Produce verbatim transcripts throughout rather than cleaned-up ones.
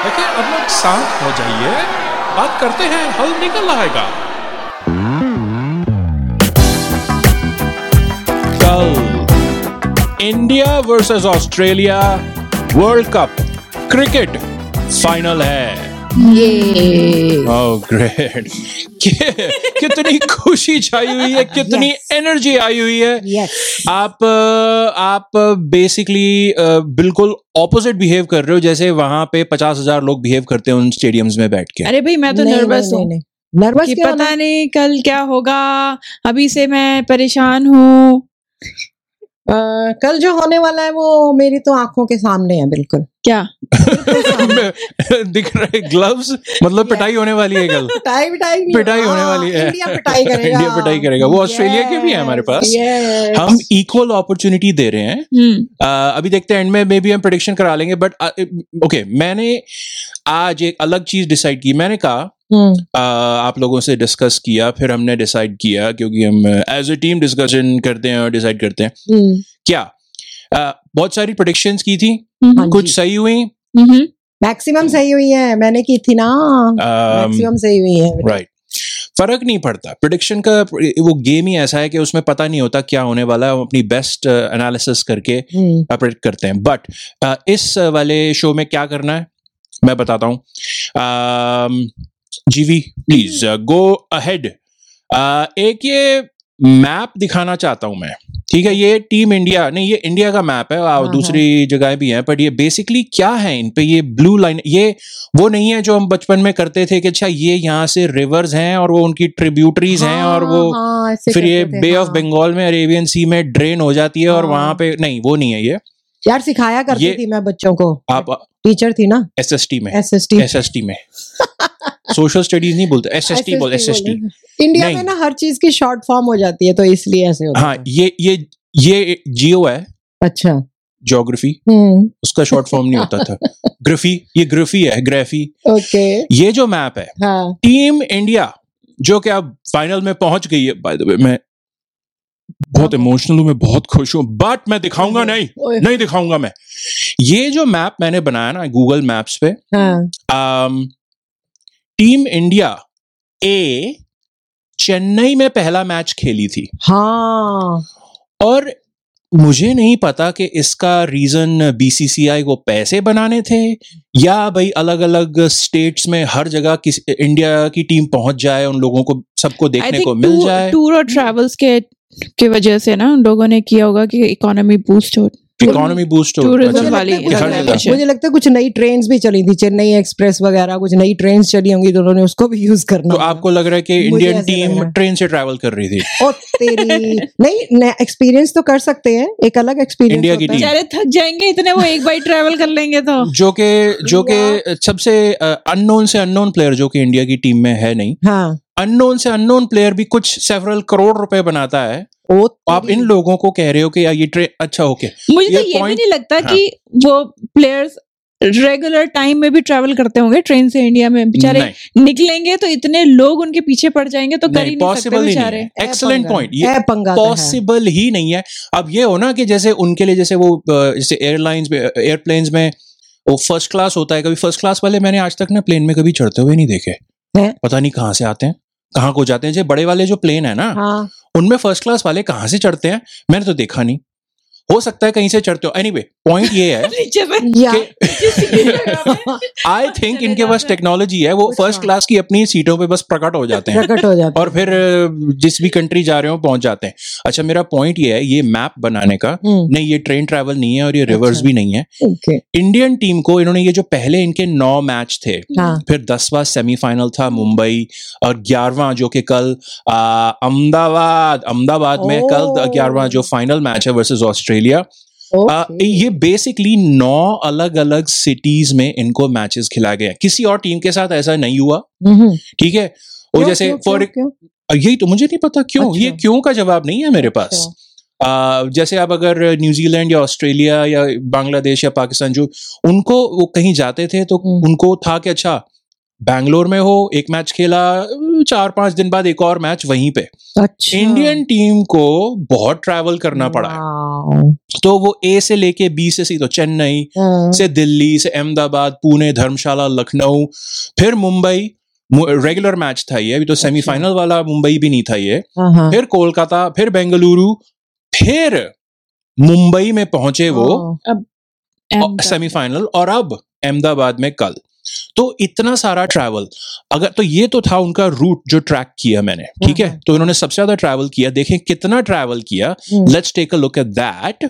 देखिए अब लोग शांत हो जाइए, बात करते हैं, हल निकल आएगा। कल India versus Australia World Cup cricket final है। ये ओह ग्रेट, कितनी खुशी छाई हुई है, कितनी एनर्जी आई हुई है। यस आप आप बेसिकली बिल्कुल ऑपोजिट बिहेव कर रहे हो जैसे वहां पे पचास हजार लोग बिहेव करते हैं उन स्टेडियम्स में बैठ के। अरे भाई मैं तो नर्वस हूँ नर्वस कि क्यों पता होना? नहीं कल क्या होगा, अभी से मैं परेशान हूँ। अ, कल जो होने वाला है वो मेरी तो आंखों के सामने है बिल्कुल। क्या दिख रहे ग्लव्स, मतलब पिटाई होने वाली है कल। पिटाई पिटाई नहीं, पिटाई होने हाँ, वाली है। इंडिया पिटाई करेगा। इंडिया पिटाई करेगा। वो ऑस्ट्रेलिया के भी है हमारे पास। Yes. हम इक्वल अपॉर्चुनिटी दे रहे हैं। हम्म uh, अभी देखते हैं एंड में मे बी हम प्रेडिक्शन करा लेंगे, बट ओके मैंने आज एक अलग चीज डिसाइड की। मैंने कहा हम्म, uh, आप लोगों से डिस्कस किया, फिर हमने डिसाइड किया, क्योंकि हम एज ए टीम डिस्कशन करते हैं और डिसाइड करते हैं हम्म, क्या। uh, बहुत सारी प्रेडिक्शंस की थी, हाँ कुछ जी। सही हुई, हम्म मैक्सिमम सही हुई है, मैंने की थी ना। um, मैक्सिमम सही हुई है। राइट। फर्क नहीं पड़ता, प्रिडिक्शन का वो गेम ही ऐसा है कि उसमें पता नहीं होता क्या होने वाला है। हम अपनी बेस्ट एनालिसिस करके हम्म, प्रेडिक्ट करते हैं। बट इस वाले शो में क्या करना है मैं बताता हूँ। जीवी प्लीज गो अहेड। एक ये मैप दिखाना चाहता हूं मैं, ठीक है। ये टीम इंडिया नहीं, ये इंडिया का मैप है, हाँ, दूसरी जगह भी है, बट ये बेसिकली क्या है इन पे, ये ब्लू लाइन, ये वो नहीं है जो हम बचपन में करते थे कि अच्छा ये यहाँ से रिवर्स हैं और वो उनकी ट्रिब्यूटरीज हैं और वो हाँ, ऐसे फिर ये करते थे, बे ऑफ हाँ। बंगाल में अरेबियन सी में ड्रेन हो जाती है और हाँ। वहां पे नहीं, वो नहीं है ये। यार सिखाया करती ये- थी मैं बच्चों को, आप टीचर थी ना एस एस टी में, S S T. S S T में सोशल स्टडीज नहीं बोलते, एस एस टी बोल, एस एस टी। इंडिया नहीं। में ना हर चीज की शॉर्ट फॉर्म हो जाती है तो इसलिए ऐसे होता हाँ, है। ये ये ये जियो है, अच्छा। ज्योग्राफी, हम्म, उसका शॉर्ट फॉर्म नहीं होता था। ग्राफी, ये ग्राफी है, ग्राफी। ओके। ये जो मैप है, हाँ, टीम इंडिया जो कि अब फाइनल में पहुंच गई है। बाय द वे मैं बहुत इमोशनल हूं, मैं बहुत खुश हूं, बट मैं दिखाऊंगा नहीं, ओए, नहीं दिखाऊंगा मैं। ये जो मैप मैंने बनाया ना गूगल मैप्स पे, हाँ, आम, टीम इंडिया ए चेन्नई में पहला मैच खेली थी हाँ, और मुझे नहीं पता कि इसका रीजन बीसीसीआई को पैसे बनाने थे या भाई अलग अलग स्टेट्स में हर जगह किस इंडिया की टीम पहुंच जाए, उन लोगों को सबको आई देखने को थिंक मिल जाए। टूर और ट्रैवल्स के की वजह से ना उन लोगों ने किया होगा कि इकोनॉमी बूस्ट हो, इकोनॉमी बूस्ट हो। tourism अच्छा, वाली कि हर जगह जगह। पे। मुझे लगता है कुछ नई ट्रेन्स भी चली थी, चेन्नई एक्सप्रेस वगैरह कुछ नई ट्रेन्स चली होंगी तो उन्होंने उसको भी यूज करना तो होगा। आपको लग रहा है कि मुझे इंडियन ऐसे लग टीम रहा है। ट्रेन से ट्रैवल कर रही थी? ओ तेरी नहीं, एक्सपीरियंस तो कर सकते हैं, एक अलग एक्सपीरियंस इंडिया की होता है। टीम। बेचारे थक जाएंगे इतने, वो एक बार ट्रैवल कर लेंगे तो। जो कि जो कि सबसे अननोन से अननोन प्लेयर जो कि इंडिया की टीम में है नहीं, हाँ, अननोन से अननोन प्लेयर भी कुछ सेवरल करोड़ रुपए बनाता है। ओ आप इन लोगों को कह रहे हो कि यार ये ट्रेन, अच्छा ओके, मुझे तो ये ये भी point- नहीं लगता हाँ। कि वो प्लेयर्स रेगुलर टाइम में भी ट्रैवल करते होंगे ट्रेन से इंडिया में। बेचारे नहीं, निकलेंगे तो इतने लोग उनके पीछे पड़ जाएंगे तो कर ही नहीं नहीं सकते पॉसिबल ही बेचारे। नहीं है। एक्सीलेंट पॉइंट, ए ये पंगा तो है। पॉसिबल ही नहीं है। अब ये हो ना कि जैसे उनके लिए जैसे वो अ, जैसे एयरलाइंस में, एयरप्लेन्स में वो फर्स्ट क्लास होता है, कभी फर्स्ट क्लास वाले मैंने आज तक ना प्लेन में कभी चढ़ते हुए नहीं देखे। हैं? पता नहीं कहाँ से आते हैं, कहाँ को जाते हैं। जो बड़े वाले जो प्लेन है ना, हाँ, उनमें फर्स्ट क्लास वाले कहाँ से चढ़ते हैं मैंने तो देखा नहीं। हो सकता है कहीं से चढ़ते हो। एनीवे पॉइंट ये है नीचे से या आई थिंक इनके पास टेक्नोलॉजी है, वो फर्स्ट क्लास की अपनी सीटों पे बस प्रकट हो जाते हैं प्रकट हो जाता और फिर अ, जिस भी कंट्री जा रहे हो पहुंच जाते हैं। अच्छा, मेरा पॉइंट ये है, ये मैप बनाने का हम्म, नहीं, ये ट्रेन ट्रैवल नहीं है और ये रिवर्स अच्छा। भी नहीं है। ओके, इंडियन टीम को इन्होंने ये जो पहले इनके नौ मैच थे, हाँ, फिर दसवां सेमीफाइनल था मुंबई और ग्यारहवां जो कि कल आ, अहमदाबाद अहमदाबाद में कल ओह। ग्यारहवां जो फाइनल मैच है वर्सेस ऑस्ट्रेलिया। आ, ओके, ये बेसिकली नौ अलग अलग सिटीज में इनको मैचेस खिलाए गए हैं। किसी और टीम के साथ ऐसा नहीं हुआ, हम्म, ठीक है। और क्यों, जैसे क्यों, फॉर क्यों, क्यों? यही तो मुझे नहीं पता क्यों, अच्छा। ये क्यों का जवाब नहीं है मेरे पास। आ, जैसे अब अगर न्यूजीलैंड या ऑस्ट्रेलिया या बांग्लादेश या पाकिस्तान जो उनको वो कहीं जाते थे तो हम्म। उनको था कि अच्छा बैंगलोर में हो, एक मैच खेला, चार पांच दिन बाद एक और मैच वहीं पे। अच्छा इंडियन टीम को बहुत ट्रैवल करना पड़ा है, वाओ। तो वो ए से लेके बी से सी, तो चेन्नई हाँ, से दिल्ली से अहमदाबाद, पुणे, धर्मशाला, लखनऊ, फिर मुंबई, रेगुलर मैच था ये, अभी तो सेमीफाइनल वाला मुंबई भी नहीं था ये, हाँ, हाँ। फिर कोलकाता, फिर बेंगलुरु, फिर मुंबई में पहुंचे वो अहमदाबाद। सेमीफाइनल, और अब अहमदाबाद में कल। तो इतना सारा ट्रैवल, अगर तो ये तो था उनका रूट जो ट्रैक किया मैंने, ठीक है, हाँ, तो इन्होंने सबसे ज्यादा ट्रैवल किया, देखें कितना ट्रैवल किया, हम्म, let's take a look at that.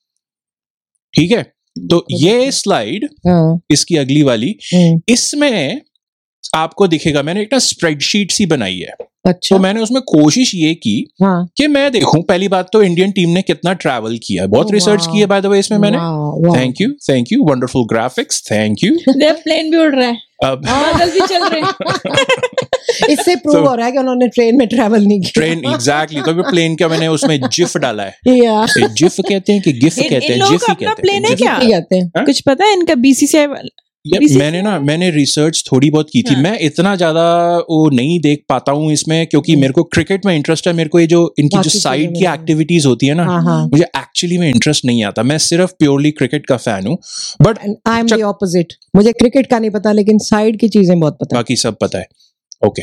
ठीक है, तो ये स्लाइड, हाँ, इसकी अगली वाली, हम्म, इसमें आपको दिखेगा मैंने एक ना स्प्रेडशीट सी बनाई है, अच्छा तो मैंने उसमें कोशिश ये की हाँ कि मैं देखूं, पहली बात तो इंडियन टीम ने कितना ट्रैवल किया, बहुत Oh, रिसर्च wow. की है बाय द वे इसमें मैंने। Wow, wow. Thank you, thank you, wonderful graphics, thank you. There plane भी उड़ रहा है, अब बादल भी चल रहे हैं। इससे प्रूव So- हो रहा है कि उन्होंने ट्रेन में ट्रैवल नहीं किया। ट्रेन, एग्जैक्टली, तो प्लेन का मैंने उसमें जिफ डाला है, या जिफ कहते हैं कि गिफ इन- कहते इन हैं, लोगों जिफ का ही अपना कहते हैं, plane है जिफ। क्या? क्या कहते हैं? हाँ? कुछ पता है इनका बीसीसीआई वाला? ये B C C I मैंने ना मैंने रिसर्च थोड़ी बहुत की थी, हाँ। मैं इतना ज्यादा वो नहीं देख पाता हूँ इसमें, क्योंकि मेरे को क्रिकेट में इंटरेस्ट है, मेरे को ये जो इनकी बाकी जो चीजों साइड में की नहीं। एक्टिविटीज होती है ना, हाँ हाँ मुझे एक्चुअली में इंटरेस्ट नहीं आता, मैं सिर्फ प्योरली क्रिकेट का फैन हूँ, बट आई एम चक- द ऑपोजिट, मुझे क्रिकेट का नहीं पता लेकिन साइड की चीजें बहुत पता है। बाकी सब पता है। ओके,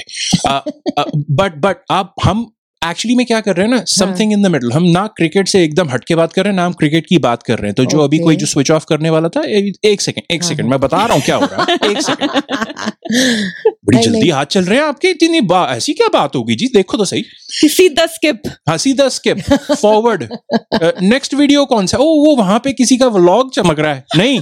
बट बट आप हम एक्चुअली में क्या कर रहे हैं ना, समथिंग इन द मिडल, हम ना क्रिकेट से एकदम हटके बात कर रहे हैं, ना हम क्रिकेट की बात कर रहे हैं, तो जो अभी Okay. कोई जो स्विच ऑफ करने वाला था, ए- एक सेकंड एक हाँ, सेकंड हाँ। मैं बता रहा हूँ क्या हो रहा है, एक सेकंड। बड़ी नहीं, जल्दी नहीं। हाथ चल रहे हैं आपके, इतनी बा- ऐसी क्या बात होगी जी, देखो तो सही। सीधा स्किप। हाँ, सीधा स्किप फॉरवर्ड, नेक्स्ट वीडियो कौन सा, ओ वो वहां पे किसी का व्लॉग चमक रहा है, नहीं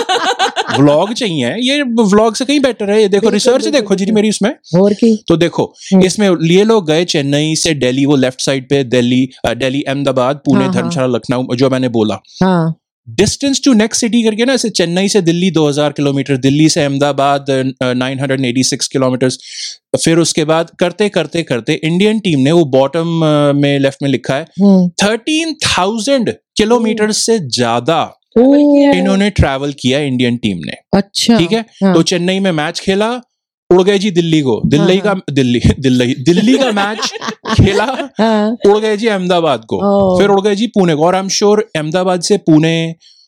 व्लॉग चाहिए, ये व्लॉग से कहीं बेटर है, ये देखो बिल्कुल, रिसर्च बिल्कुल, देखो जी बिल्कुल। मेरी इसमें, और की तो देखो हम्म। इसमें ये लोग गए चेन्नई से दिल्ली, वो लेफ्ट साइड पे दिल्ली, अ, दिल्ली, अहमदाबाद, पुणे, हाँ, हाँ। धर्मशाला, लखनऊ, जो मैंने बोला। हाँ डिस्टेंस टू नेक्स्ट सिटी करके ना, ऐसे चेन्नई से दिल्ली दो हज़ार किलोमीटर, दिल्ली से अहमदाबाद नौ सौ छियासी किलोमीटर, फिर उसके बाद करते करते करते इंडियन टीम ने वो बॉटम में लेफ्ट में लिखा है हम्म थर्टीन थाउजेंड किलोमीटर से ज्यादा ओ, इन्होंने ट्रैवल किया इंडियन टीम ने। अच्छा ठीक है, हाँ। तो चेन्नई में मैच खेला, उड़ गए जी दिल्ली को, दिल्ली हाँ, का दिल्ली दिल्ली दिल्ली का मैच खेला, हाँ उड़ गए जी अहमदाबाद को, ओह। फिर उड़ गए जी पुणे को, और आई एम श्योर अहमदाबाद से पुणे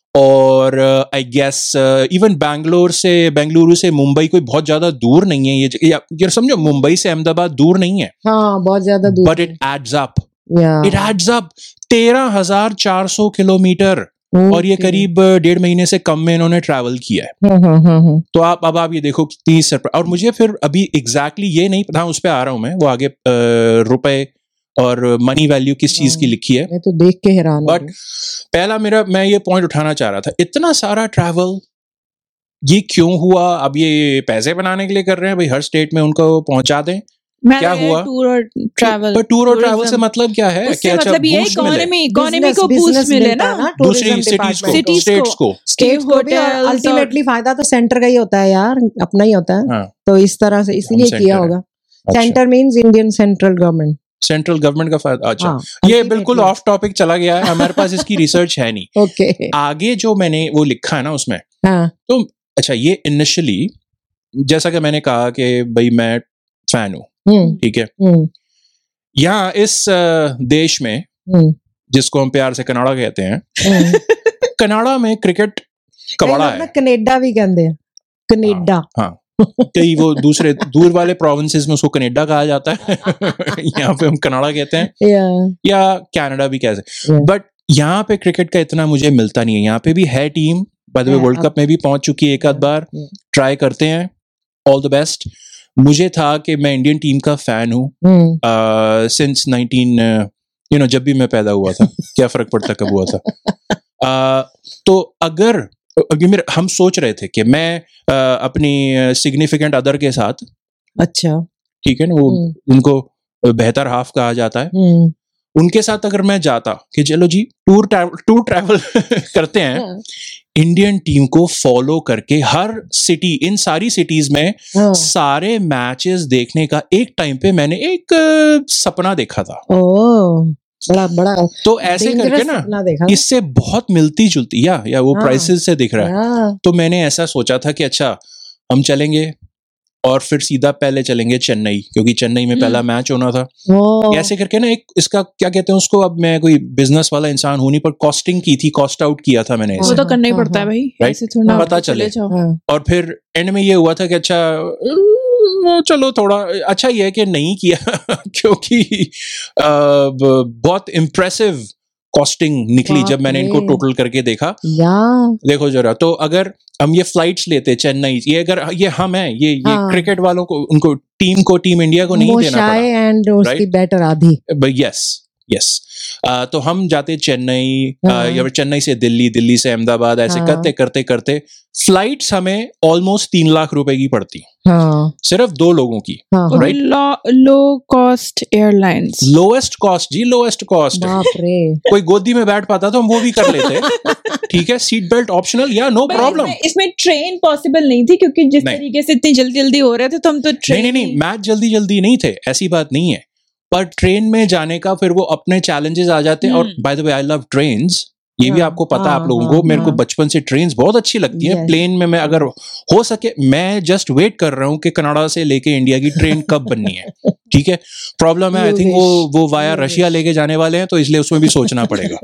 और आई गेस इवन बैंगलोर से बेंगलुरु से मुंबई कोई बहुत ज्यादा दूर नहीं है, ये या, ये समझो मुंबई से अहमदाबाद दूर नहीं है, हाँ बहुत ज्यादा दूर बट इट एड्स अप, या इट एड्स अप तेरह हजार चार सौ किलोमीटर, और ये ओके। करीब डेढ़ महीने से कम में इन्होंने ट्रैवल किया है। हाँ हाँ हाँ हाँ तो आप अब आप ये देखो कितनी सरप्राइज, और मुझे फिर अभी एग्जैक्टली exactly ये नहीं पता, उस पे आ रहा हूं मैं, वो आगे अ, रुपए और मनी वैल्यू किस चीज की लिखी है, मैं तो देख के हैरान हो बट गई। पहला मेरा मैं ये पॉइंट उठाना चाह रहा था, इतना सारा ट्रैवल ये क्यों हुआ? अब ये पैसे बनाने के लिए कर रहे हैं भाई, हर स्टेट में उनको पहुंचा दें, क्या हुआ? टूर और ट्रैवल, पर टूर और ट्रैवल से मतलब क्या है? उससे कि अच्छा मतलब ये boost मिले इकोनॉमी इकोनॉमी Business- को बूस्ट business मिले मिलता ना, है ना दूसरी tourism सिटीज को, department Cities स्टेट्स को। को। स्टेट्स को भी, और hotels अल्टीमेटली फायदा तो सेंटर का ही होता है यार, अपना ही होता है, हाँ, तो इस तरह से इसलिए center किया है। होगा। अच्छा, centre means Indian central government. Central government का फायदा, अच्छा हाँ, ये ultimately। बिल्कुल ऑफ टॉपिक चला गया है, हमारे पास इसकी रिसर्च है नहीं। ओके आगे जो मैंने वो लिखा है ना उसमें, हाँ तो अच्छा ये इनिशियली जैसा कि मैंने कहा कि भाई मैं फैन हूँ, हम्म ठीक है, हम्म यहाँ इस अ, देश में हम्म जिसको हम प्यार से कनाडा कहते हैं, हम्म। कनाडा में क्रिकेट कई कबड़ा लोग ना है। कनेडा भी कहते हैं, कनेडा। हाँ, कई वो दूसरे दूर वाले प्रोविंसेस में उसको कनाडा कहा जाता है यहाँ पे हम कनाडा कहते हैं, या या कनाडा भी कह सकते हैं, Yeah. बट यहाँ पे क्रिकेट का इतना मुझे मिलता नहीं है। यहाँ पे भी है team, by the way Yeah, world अब- कप में भी पहुंच चुकी है एक आध बार, Yeah. ट्राई करते हैं, ऑल द बेस्ट। मुझे था कि मैं इंडियन टीम का फैन हूँ हम्म सिंस नाइनटीन यू नो जब भी मैं पैदा हुआ था, क्या फर्क पड़ता कब हुआ था। uh, तो अगर अभी मेरे हम सोच रहे थे कि मैं uh, अपनी सिग्निफिकेंट अदर के साथ, अच्छा ठीक है ना, वो हम्म उनको बेहतर हाफ कहा जाता है, हम्म उनके साथ अगर मैं जाता कि चलो जी टूर ट्रैवल टूर ट्रैवल करते हैं, हाँ, इंडियन टीम को फॉलो करके हर सिटी, इन सारी सिटीज में हाँ। सारे मैचेस देखने का एक टाइम पे मैंने एक अ, सपना देखा था। ओ बड़ा बड़ा तो ऐसे करके dangerous ना सपना देखा। इससे बहुत मिलती जुलती या या वो हाँ। प्राइसेस से दिख रहा है, हाँ, तो मैंने ऐसा सोचा था कि अच्छा हम चलेंगे और फिर सीधा पहले चलेंगे चेन्नई, क्योंकि चेन्नई में पहला मैच होना था। ओ, ऐसे करके ना एक इसका क्या कहते हैं उसको, अब मैं कोई बिजनेस वाला इंसान हूं नहीं, पर कॉस्टिंग की थी, कॉस्ट आउट किया था मैंने वो इसे, तो करना ही हाँ, पड़ता है हाँ, भाई, राइट, ऐसे थोड़ा पता आप चले। जाओ। हाँ, और फिर एंड में ये हुआ था कि अच्छा अ, चलो थोड़ा अच्छा ये है कि नहीं किया क्योंकि अ, ब- बहुत इम्प्रेसिव कॉस्टिंग निकली जब बाप मैंने इनको रे। टोटल करके देखा। या देखो जरा, तो अगर हम ये फ्लाइट्स लेते चेन्नई, ये अगर ये हम हैं, ये ये हाँ। क्रिकेट वालों को, उनको टीम को, टीम इंडिया को नहीं देना मोशाए पड़ा, एंड उसकी right? बेटर आधी। Yes yes. तो हम जाते चेन्नई, अ, हाँ। या फिर चेन्नई से दिल्ली, दिल्ली से अहमदाबाद, ऐसे हाँ। करते करते करते फ्लाइट्स हमें ऑलमोस्ट तीन लाख रुपए की पड़ती, हाँ सिर्फ दो लोगों की। हाँ हाँ। Right? Low cost airlines. Lowest cost जी, लोएस्ट कॉस्ट। बाप रे। कोई गोदी में बैठ पाता तो हम वो भी कर लेते। ठीक है, सीट बेल्ट ऑप्शनल, या नो प्रॉब्लम। इसमें, इसमें ट्रेन पॉसिबल नहीं थी, क्योंकि जिस नहीं। तरीके से इतनी जल्दी जल्दी हो रहे थे तो हम तो नहीं ट्रेन नहीं नहीं, मैच जल्दी जल्दी नहीं थे, ऐसी बात नहीं है, पर ट्रेन में जाने का फिर वो अपने चैलेंजेस आ जाते हैं। और by the way I love trains, ये भी हाँ, आपको पता है आप हाँ, लोगों हाँ, को, मेरे को हाँ। बचपन से ट्रेन्स बहुत अच्छी लगती है। Yes. प्लेन में मैं अगर हो सके, मैं जस्ट वेट कर रहा हूँ कि कनाडा से लेके इंडिया की ट्रेन कब बननी है। ठीक है, प्रॉब्लम है आई You थिंक वो wish. वो वाया You रशिया wish. लेके जाने वाले हैं, तो इसलिए उसमें भी सोचना पड़ेगा।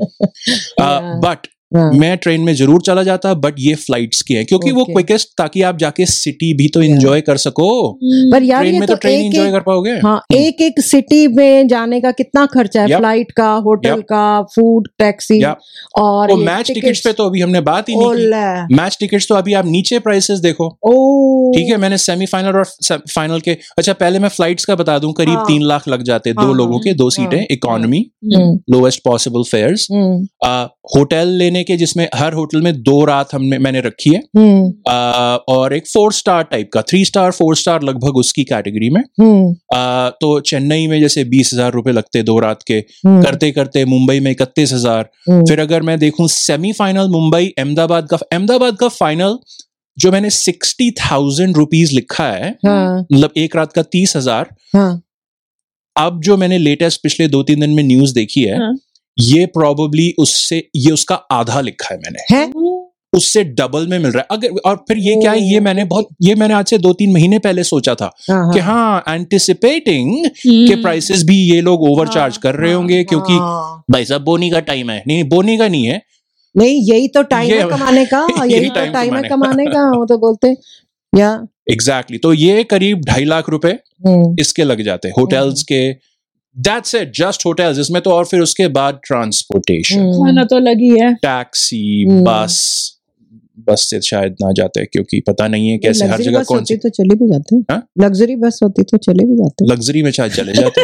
Yeah. बट हाँ। मैं ट्रेन में जरूर चला जाता, बट ये फ्लाइट्स की है क्योंकि वो Okay. क्विकेस्ट, ताकि आप जाके सिटी भी तो Yeah. एंजॉय कर सको। पर यार ट्रेन ये में तो तो ट्रेन एक एंजॉय एक कर पाओगे। हाँ एक एक सिटी में जाने का कितना खर्चा है, Yep. फ्लाइट का, होटल Yep. का, फूड, टैक्सी Yep. और वो ये मैच tickets. टिकट्स पे तो अभी हमने बात ही नहीं की। ओले। मैच टिकट्स तो अभी आप नीचे प्राइसेस देखो। ओ ठीक है, मैंने सेमीफाइनल और फाइनल के, अच्छा पहले मैं फ्लाइट्स का बता दूं, करीब हाँ। तीन लाख लग जाते, दो हाँ, लोगों के, दो हाँ, सीटें, इकोनॉमी, हम्म, लोएस्ट पॉसिबल फेयर्स। हम्म, होटल लेने के, जिसमें हर होटल में दो रात हमने मैंने रखी है, हम्म, आ, और एक फोर स्टार टाइप का, थ्री स्टार फोर स्टार लगभग उसकी कैटेगरी में। हम्म, आ, तो चेन्नई में जैसे बीस हजार रुपए लगते दो रात के, हम्म, करते करते मुंबई में इकतीस हजार। हम्म, फिर अगर मैं देखूं सेमीफाइनल मुंबई अहमदाबाद का, अहमदाबाद का फाइनल जो मैंने सिक्सटी थाउजेंड रुपीज लिखा है, हाँ, मतलब एक रात का तीस हजार। हाँ, अब जो मैंने लेटेस्ट पिछले दो तीन दिन में न्यूज देखी है, हाँ। ये प्रोबेबली उससे, ये उसका आधा लिखा है मैंने, है उससे डबल में मिल रहा है। अगर, और फिर ये क्या है, ये ओ, मैंने बहुत, ये मैंने आज से दो तीन महीने पहले सोचा था हाँ, कि हाँ, हाँ, एंटिसिपेटिंग हम्म। के प्राइसेस भी ये लोग ओवर चार्ज हाँ, कर रहे हाँ, होंगे, क्योंकि हाँ। भाई साहब बोनी का टाइम है। नहीं, बोनी का नहीं है, नहीं यही तो टाइम ये- है कमाने का, यही यही तो time टाइम है कमाने कमाने का, वो तो बोलते या एग्जैक्टली exactly. तो ये करीब ढाई लाख रुपए हम्म, इसके लग जाते हैं होटल्स के। That's it, just hotels. इसमें तो और फिर उसके बाद ट्रांसपोर्टेशन, हम्म, खाना तो लगी है। टैक्सी, हम्म। बस, बस से शायद ना जाते हैं, क्योंकि पता नहीं है कैसे हर लग्जरी जगह बस कौन होती सी तो चले भी जाते हाँ? लग्जरी बस होती तो चले भी जाते लग्जरी में शायद चले जाते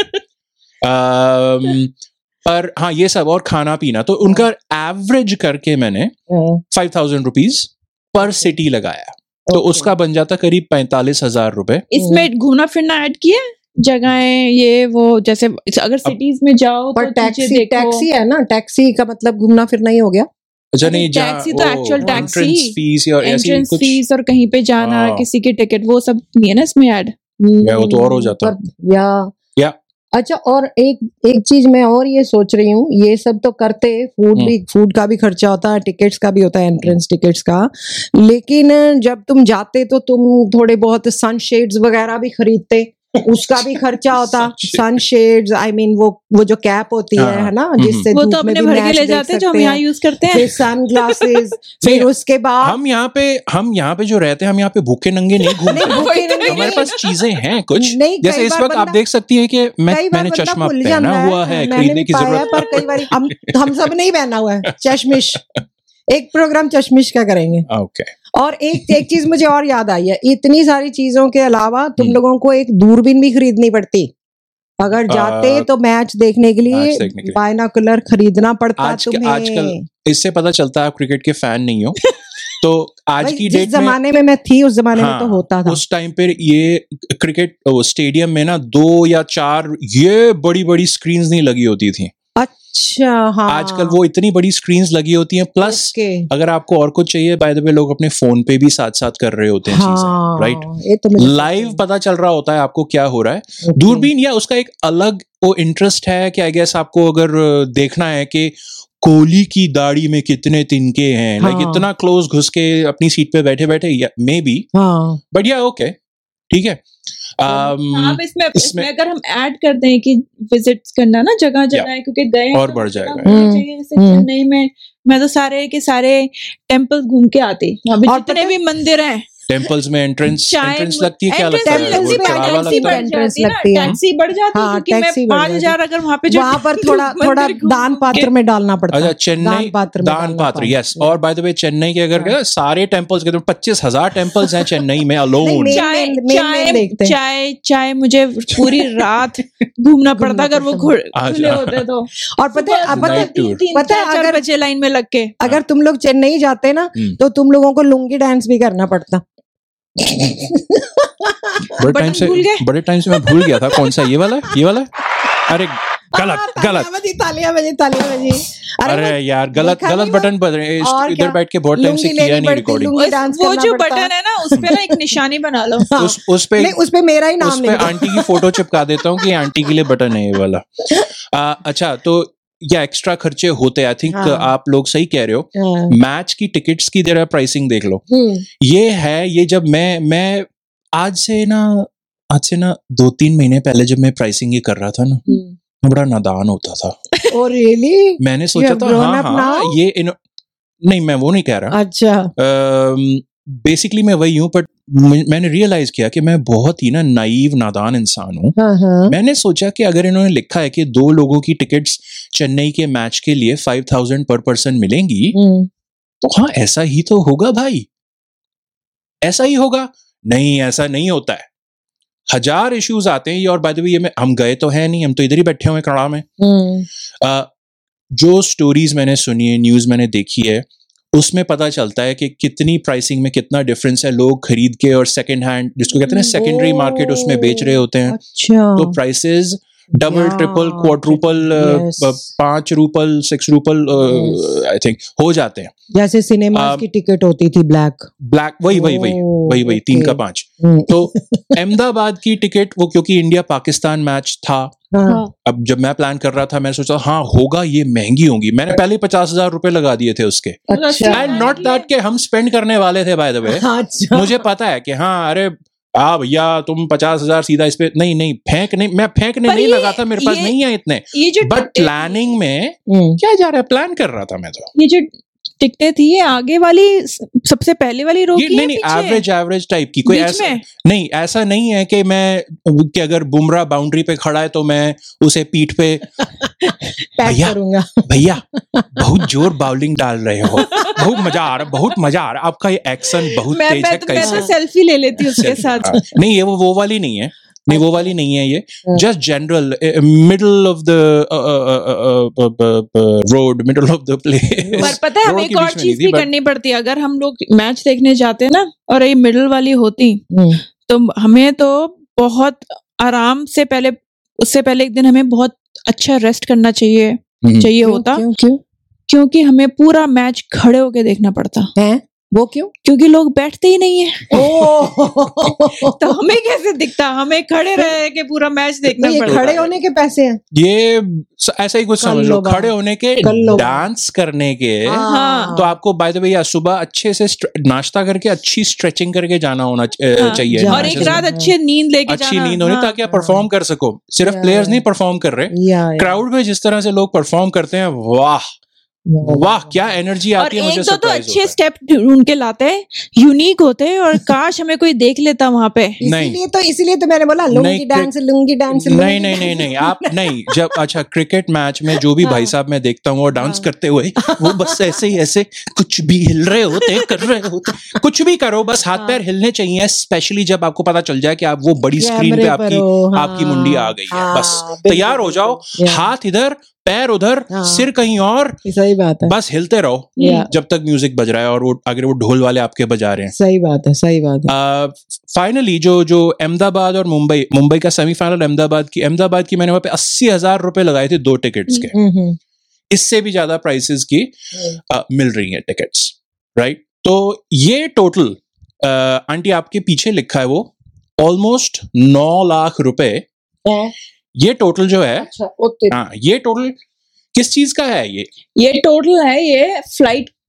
um, पर हाँ, ये सब और खाना पीना, तो उनका एवरेज करके मैंने हाँ, फाइव थाउजेंड रुपीज पर सिटी लगाया, तो ओके। उसका बन जाता करीब पैंतालीस हजार रुपए। इसमें घूमना फिरना ऐड किया है? जगहें ये वो, जैसे अगर सिटीज में जाओ पर तो टैक्सी चीजें देखो। टैक्सी है ना, टैक्सी का मतलब घूमना फिरना ही हो गया। अच्छा अरे नहीं, जहाँ टैक्सी तो actual टैक्सी, एंट्रेंस फीस या ऐसी एंट्रेंस कुछ, फीस और कहीं पे जाना, हाँ। किसी की टिकट, वो सब नहीं है ना इसमें ऐड। या वो तो और हो जाता। पर या या अच्छा, और एक एक चीज मैं और ये सोच रही हूँ, ये सब तो करते, फूड भी, फूड का भी खर्चा होता है, टिकट्स का भी होता है, एंट्रेंस टिकट्स का, लेकिन जब तुम जाते तो तुम थोड़े बहुत सनशेड्स वगैरह भी खरीदते, उसका भी खर्चा होता। Sunshade. सनशेड्स, आई मीन वो वो जो कैप होती हाँ, है है ना, हम्म, जिससे वो धूप तो में अपने भी भर के मैच ले देख जाते हैं जो हम सकते यहाँ हैं। यूज करते हैं। फिर सन ग्लासेस, फिर उसके बाद हम यहाँ पे हम यहाँ पे जो रहते हैं, हम यहाँ पे भूखे नंगे नहीं घूमते नहीं, भूखे नंगे हमारे नहीं। पास चीजें हैं कुछ, नहीं, जैसे कई इस बार वक्त आप बंदा- देख सकती हैं कि मैं कई बार मैंने बंदा चश्मा भूल पहना जाता हुआ है, मैंने खरीदने भी की पाया, जरूरत पर कई बार हम हम सब नहीं पहना हुआ है चश्मिश। एक प्रोग्राम चश्मिश का करेंगे। ओके। और एक एक चीज मुझे और याद आई है, इतनी सारी चीजों के अलावा तुम हम्म। लोगों को एक दूरबीन भी खरीदनी पड़ती अगर जाते आ, तो मैच देखने के मैच लिए, देखने के लिए। बायनोकुलर खरीदना पड़ता आज के- तुम्हें। आजकल इससे पता चलता है आप क्रिकेट के फैन नहीं हो। तो आज भाई, की जिस डेट में, जमाने में मैं थी उस जमाने में हाँ, तो होता था। उस टाइम पे ये क्रिकेट स्टेडियम में ना दो या चार ये बड़ी बड़ी स्क्रीन्स नहीं लगी होती थी। अच्छा हाँ, आजकल वो इतनी बड़ी स्क्रीन्स लगी होती हैं, प्लस ओके। अगर आपको और कुछ चाहिए, बाय द वे लोग अपने फोन पे भी साथ साथ कर रहे होते हैं हाँ, चीजें, राइट। ये तो मुझे लाइव पता चल रहा होता है आपको क्या हो रहा है। ओके। दूरबीन या उसका एक अलग वो इंटरेस्ट है कि आई गेस आपको अगर देखना है कि कोहली की दाढ़ी में कितने तिनके हैं, लाइक हाँ। इतना क्लोज घुस के अपनी सीट पे बैठे बैठे, मे बी, हाँ, बट या ओके, ठीक है। Um, अब इसमें, इसमें इसमें अगर हम ऐड कर दें कि विजिट्स करना ना जगह जगह है, क्योंकि गए हैं और तो बढ़ जगह जाएगा। बढ़नी हम्म, चाहिए। जैसे हम्म। चेन्नई में मैं तो सारे के सारे टेम्पल्स घूम के आती, वहाँ पे और जितने पता- भी मंदिर हैं, टेम्पल्स में एंट्रेंस चाहे एंट्रेंस लगती है, क्या entrance लगता है? नहीं वो लगती, चढ़ावा टैक्सी लगता बढ़ है। entrance जाती है ना, लगती है। टैक्सी बढ़ जाती है, हाँ, क्योंकि मैं टैक्सी बढ़ पाँच जाती हजार अगर वहाँ पे जो वहां पर थोड़ा थोड़ा मंदिर घूम दान घूम पात्र के- में डालना पड़ता अच्छा, है। चेन्नई दान पात्र में दान डालना पात्र, पड़ता यस। है। और बाय द वे चेन्नई के अगर हाँ। सारे टेम्पल्स के पच्चीस हजार टेम्पल्स हैं चेन्नई में नहीं, अलोन। मेन- चाय मेन- मेन चाय देखते हैं। चाय चाय मुझे पूरी रात घूमना पड़ता अगर वो पड़ता। खुल- अच्छा। खुले होते तो। और पता है सुबह अब पता है Night tour। तीन तीन पता है चार चार अगर- बजे लाइन में लग के। अगर तुम लोग चेन्नई जाते ना हम्म। तो तुम लोगों को लुंगी डांस भी करना पड़ता। बड़े टाइम बटन से भूल गए? बड़े टाइम से मैं भूल गया था कौन सा, ये वाला ये वाला। अरे गलत हाँ, गलत। तालियां बजी, तालियां बजी, तालियां बजी। अरे वो यार गलत देखा गलत नहीं वो? बटन पर इस- और इधर क्या? बैठ के बहुत टाइम से लुंगी किया लेनी नहीं पड़ती, रिकॉर्डिंग। लुंगी उस- डांस वो करना जो पड़ता। बटन है ना उस पे ना एक निशानी बना लो। हाँ। उस उस पे नहीं, उस पे मेरा ही नाम उस पे लिख दो। आंटी की फोटो चिपका देता हूँ कि आंटी के लिए बटन है ये वाला। आ, अच्छा, तो या एक्स्ट्रा खर्चे होते हैं। आई थिंक हाँ। आप लोग सही कह रहे हो। हाँ। मैच की टिकट्स की जरा प्राइसिंग देख लो। हम्म, ये है, ये जब मैं मैं आज से ना आज से ना दो तीन महीने पहले जब मैं प्राइसिंग ये कर रहा था ना, हम्म। मैं बड़ा नादान होता था। Oh, really? मैंने सोचा have था grown हाँ up हाँ now? ये इन, नहीं मैं वो नहीं कह रहा। अच्छा। बेसिकली मैं वही हूँ, बट मैंने रियलाइज किया कि मैं बहुत ही ना नाइव नादान इंसान हूँ। हाँ, हाँ। मैंने सोचा कि अगर इन्होंने लिखा है कि दो लोगों की टिकट्स चेन्नई के मैच के लिए फाइव थाउजेंड पर पर्सन मिलेंगी, हम्म, तो हाँ ऐसा ही तो होगा भाई, ऐसा ही होगा। नहीं, ऐसा नहीं होता है। हजार इश्यूज आते हैं ये। और बाय द वे ये मैं हम गए तो है नहीं, हम तो इधर ही बैठे हुए कड़ा में। हम्म, आ, जो स्टोरीज मैंने सुनी है, न्यूज मैंने देखी है, उसमें पता चलता है कि कितनी प्राइसिंग में कितना डिफरेंस है। लोग खरीद के और सेकंड हैंड, जिसको कहते हैं ना सेकेंडरी मार्केट, उसमें बेच रहे होते हैं। अच्छा। तो prices double Yeah, triple quadruple, yes. पांच रूपल सिक्स रूपल आई थिंक हो जाते हैं। जैसे सिनेमा आ, की टिकट होती थी ब्लैक। ब्लैक वही वही वही Oh, वही वही तीन okay. का पांच। हम्म, तो अहमदाबाद की टिकट वो, क्योंकि इंडिया पाकिस्तान मैच था, हाँ। अब जब मैं प्लान कर रहा था मैं सोचा हाँ होगा ये महंगी होंगी। मैंने पहले पचास हजार रुपए लगा दिए थे उसके। अच्छा। एंड नॉट दैट के हम स्पेंड करने वाले थे बाय द वे। अच्छा। मुझे पता है कि हाँ अरे आ भैया तुम पचास हजार सीधा इस पे, नहीं नहीं फेंक नहीं, मैं फेंकने पर नहीं ये- लगा था, मेरे पास ये- नहीं है इतने। ये जो बट टिकटें- प्लानिंग में हम्म, क्या जा रहा है, प्लान कर रहा था मैं तो। ये जो टिकटें थी ये आगे वाली सबसे पहले वाली रो ये की नहीं नहीं एवरेज एवरेज टाइप की कोई बीच ऐसा में? नहीं, ऐसा नहीं है कि मैं कि अगर बुमराह बाउंड्री पे खड़ा है तो मैं उसे पीठ पे पैक भैया। करूंगा। भैया बहुत जोर बाउलिंग डाल रहे हो, बहुत मजा आ रहा, बहुत मजा आ रहा, आपका ये एक्शन बहुत मैं तेज मैं है। तो, मैं कैसे तो सेल्फी ले लेती उसके साथ। हाँ, नहीं ये वो वो वाली नहीं है, नहीं वो वाली नहीं है ये। हाँ। Just general middle of the road, middle of the place. पर पता है हमें रोड एक के और बीच में चीज नहीं भी थी, but- करनी पड़ती है। अगर हम लोग मैच देखने जाते हैं ना और ये मिडल वाली होती, हम्म, तो हमें तो बहुत आराम से पहले, उससे पहले एक दिन हमें बहुत अच्छा रेस्ट करना चाहिए हम्म। चाहिए क्यों, होता, क्यों क्यों क्योंकि हमें पूरा मैच खड़े होके देखना पड़ता, है वो क्यों? क्योंकि लोग बैठते ही नहीं है। ओह, तो हमें कैसे दिखता, हमें खड़े रह के पूरा मैच देखना तो ये पड़ता खड़े है। होने के पैसे हैं। ये स- ऐसा ही कुछ कर समझ लो लो, बात। खड़े होने के, कर लो बात। डांस करने के। हाँ। तो आपको बाय द वे या सुबह अच्छे से स्ट्र- नाश्ता करके अच्छी स्ट्रेचिंग करके जाना होना च- अ, हाँ। चाहिए। जा- और matches एक में। रात अच्छी नींद लेके अच्छी जाना। नींद होनी हाँ। ताकि आप परफॉर्म कर सको। सिर्फ या- प्लेयर्स नहीं परफॉर्म कर रहे, या, या। क्राउड में जिस तरह से लोग परफॉर्म करते हैं, वाह वाह क्या एनर्जी और आती है। एक मुझे दो तो सरप्राइज अच्छे होता है। स्टेप ढूंढ के लाते हैं, यूनिक होते हैं, और काश हमें कोई देख लेता वहां पे। नहीं। इसीलिए तो इसीलिए तो मैंने बोला लुंगी नहीं, डांस लुंगी डांस नहीं लुंगी नहीं नहीं डांस। नहीं आप नहीं, जब अच्छा क्रिकेट मैच में जो भी हाँ। भाई साहब मैं देखता हूँ वो डांस हाँ। करते हुए, वो बस ऐसे ही ऐसे कुछ भी हिल रहे होते, कर रहे होते, कुछ भी करो बस हाथ हाँ। पैर हिलने चाहिए। स्पेशली जब आपको पता चल जाए कि आप वो बड़ी स्क्रीन पे कैमरे पर आपकी हो, हाँ, आपकी मुंडी आ गई है, हाँ, बस बिल्कुल, तैयार हो जाओ, बिल्कुल, या। हाथ इधर पैर उधर, हाँ। सिर कहीं और, सही बात है। बस हिलते रहो या। जब तक म्यूजिक बज रहा है और वो अगर वो ढोल वाले आपके बजा रहे हैं। सही बात है, सही बात है। फाइनली जो जो अहमदाबाद और मुंबई मुंबई का सेमीफाइनल, अहमदाबाद की अहमदाबाद की मैंने वहां पे अस्सी हजार रुपए लगाए थे दो टिकट्स के। हम्म, हम्म, इससे भी ज्यादा प्राइसेस की आ, मिल रही हैं टिकट्स, राइट। तो ये टोटल आंटी आपके पीछे लिखा है वो ऑलमोस्ट नौ लाख रुपए। है? ये टोटल जो है, अच्छा, ओके। हाँ ये टोटल किस चीज का है ये? ये टोटल है, ये फ्लाइट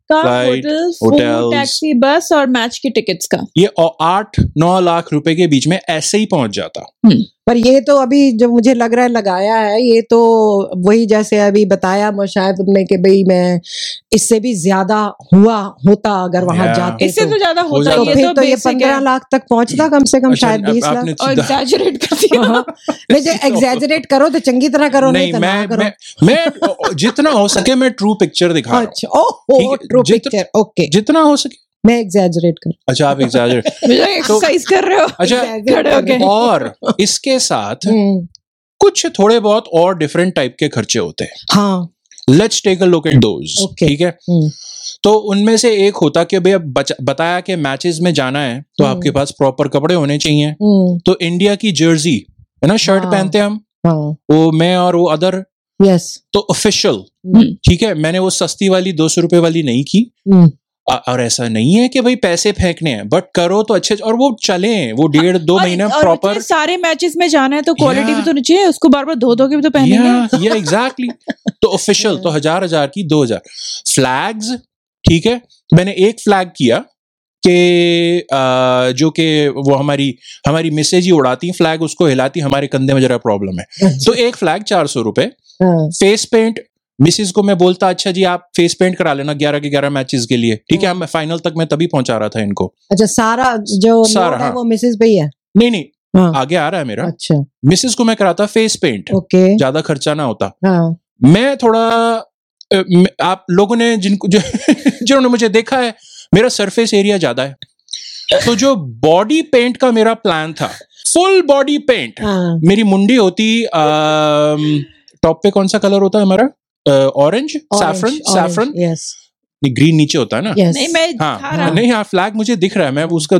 का, Flight, hotel, food, hotels. Taxi, bus और मैच के टिकट्स का। ये औ- आठ नौ लाख रुपए के बीच में ऐसे ही पहुंच जाता। पर ये तो अभी जो मुझे लग रहा है लगाया है, ये तो वही जैसे अभी बताया शायद तुमने कि भाई मैं इससे भी ज्यादा हुआ होता अगर वहां Yeah. जाते इससे तो, तो ज्यादा होता जाता। तो ही है, फिर तो तो ये basic पंद्रह है। लाख तक पहुंचता कम से कम, अच्छा, शायद अब बीस लाख। आपने और सीधा- एग्जैजरेट कर दिया। नहीं जो एग्जैजरेट करो तो चंगी तरह करो, नहीं नहीं तो ना मैं करो। मैं मैं जितना हो सके मैं ट्रू पिक्चर दिखा रहा हूँ। अच्छा, ओहो, ठीक है, ट्रू जित- पिक्चर, ओके। जितना हो सके। मैं एग्जैजरेट कर अच्छा आप एग्जैजरेट एक्सरसाइज कर रहे हो। अच्छा खड़े होके। और इसके साथ हम्म, कुछ थोड़े बहुत और डिफरेंट टाइप के खर्चे होते हैं। हाँ, let's take a look at those. Okay. ठीक है, हम्म, तो उनमें से एक होता कि भैया बचा- बताया कि मैचेस में जाना है तो हम्म। आपके पास प्रॉपर कपड़े होने चाहिए। हम्म, तो इंडिया की जर्सी है ना, शर्ट हाँ। पहनते हैं हम, हाँ, वो मैं और वो अदर, यस, तो ऑफिशियल। हम्म, ठीक है, मैंने वो सस्ती वाली दो सौ रुपए वाली नहीं की। हम्म, आ- और ऐसा नहीं है कि भाई पैसे फेंकने हैं, बट करो तो अच्छे, और वो चले वो डेढ़ दो और- महीना और प्रॉपर। इतने सारे मैचेस में जाना है तो क्वालिटी Yeah. भी तो नहीं चाहिए, उसको बार बार धो धो के भी तो पहनेंगे। या या एग्जैक्टली। तो ऑफिशियल तो हजार हजार की दो हजार फ्लैग्स। ठीक है, तो मैंने एक फ्लैग किया कि आ, जो कि वो हमारी हमारी मिसेज ही उड़ाती फ्लैग, उसको हिलाती, हमारे कंधे में जरा प्रॉब्लम है। तो एक फ्लैग चार सौ रुपए। हाँ, फेस पेंट मिसिस को मैं बोलता अच्छा जी आप फेस पेंट करा लेना ग्यारह के ग्यारह मैचेस के लिए। ठीक है, मैं फाइनल तक मैं तभी पहुंचा रहा था इनको। अच्छा, सारा जो सारा, लोड है हाँ। वो मिसेस पे ही है। नहीं नहीं हाँ, आगे आ रहा है मेरा। अच्छा, मिसिस को मैं कराता फेस पेंट, ओके, ज्यादा खर्चा ना होता। हाँ, मैं थोड़ा अ, म- आप लोगों ने जिनको जो जिन्होंने मुझे देखा है, मेरा सरफेस एरिया ज्यादा है, तो जो बॉडी पेंट का मेरा प्लान था, फुल बॉडी पेंट, हाँ, मेरी मुंडी होती टॉप पे कौन सा कलर होता है हमारा, ऑरेंज, सैफरन, सैफरन, यस, नहीं ग्रीन नीचे होता है ना। यस, नहीं मैं हाँ दिखा रहा हूँ। नहीं हाँ फ्लैग मुझे दिख रहा है, मैं उसका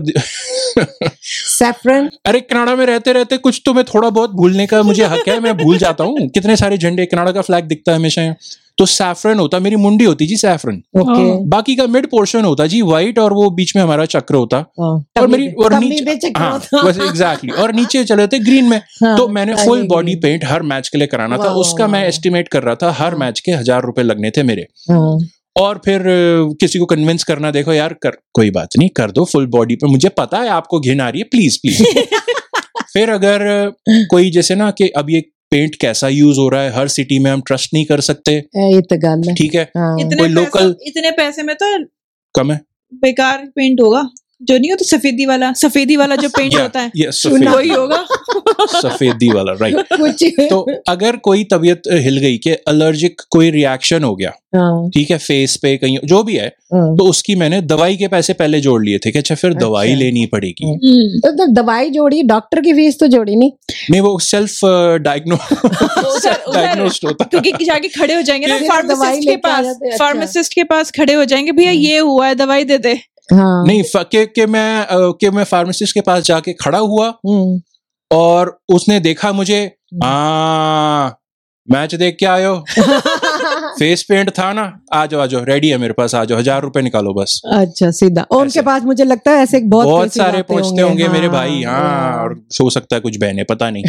सैफरन, अरे कनाडा में रहते रहते कुछ तो मैं थोड़ा बहुत भूलने का मुझे हक है, मैं भूल जाता हूँ। कितने सारे झंडे, कनाडा का फ्लैग दिखता है हमेशा। तो सैफरन होता, मेरी मुंडी होती जी सैफरन, ओके, बाकी का मिड पोर्शन होता जी व्हाइट, और वो बीच में हमारा चक्र होता, हाँ, और मेरी और तम्मी नीचे पे चक्कर हाँ होता। बस एग्जैक्टली, और नीचे चले थे ग्रीन में। हाँ, तो मैंने timing full body green। Paint हर मैच के लिए कराना था, वाह, उसका वाह, मैं वाह। एस्टिमेट कर रहा था, हर हाँ। मैच के हजार रुपए लगने थे मेरे। हाँ, और फिर अ, किसी को कन्विंस करना, देखो यार कर कोई बात नहीं, कर दो फुल बॉडी पे, मुझे पता है आपको घिन आ रही है, प्लीज प्लीज। फिर अगर अ, कोई जैसे ना कि अब ये पेंट कैसा यूज हो रहा है, हर सिटी में हम ट्रस्ट नहीं कर सकते। ए, ये तो गल है। ठीक है, हाँ, इतने कोई पैसे, local- इतने पैसे में तो कम है। बेकार पेंट होगा, जो नहीं हो तो सफेदी वाला, सफेदी वाला जो पेंट Yeah, होता है yeah, सफेद वही होगा। सफेदी वाला, राइट। कुछ तो अगर कोई तबीयत हिल गई कि एलर्जिक कोई रिएक्शन हो गया, हाँ, ठीक है, फेस पे कहीं जो भी है, हाँ। तो उसकी मैंने दवाई के पैसे पहले जोड़ लिए थे कि अच्छा फिर दवाई अच्छा। लेनी पड़ेगी। हम्म। तो, तो दवाई जोड़ी, डॉक्टर की फीस तो जोड़ी नहीं। नहीं वो सेल्फ डायग्नो उधर- डायग्नोस्ड होता। क्योंकि जाके खड़े हो जाएंगे ना फिर फार्मासिस्ट दवाई के लेके आ पास, जाते हैं, अच्छा। फार्मासिस्ट के पास खड़े हो जाएंगे, भैया ये हुआ है दवाई दे दे। हाँ, नहीं फ- के के मैं अ, के मैं फार्मासिस्ट के पास जाके खड़ा हुआ, हम्म, और उसने देखा मुझे, आ मैच देख के आयो, फेस पेंट था ना, आ जाओ आ जाओ, रेडी है मेरे पास, आ जाओ, हजार रुपए निकालो बस। अच्छा सीधा। और उनके ऐसे। पास मुझे लगता है ऐसे बहुत बहुत पैसे सारे जाते पहुंचते होंगे मेरे हाँ, भाई, हाँ, हाँ। और हो सकता है कुछ बहने, पता नहीं।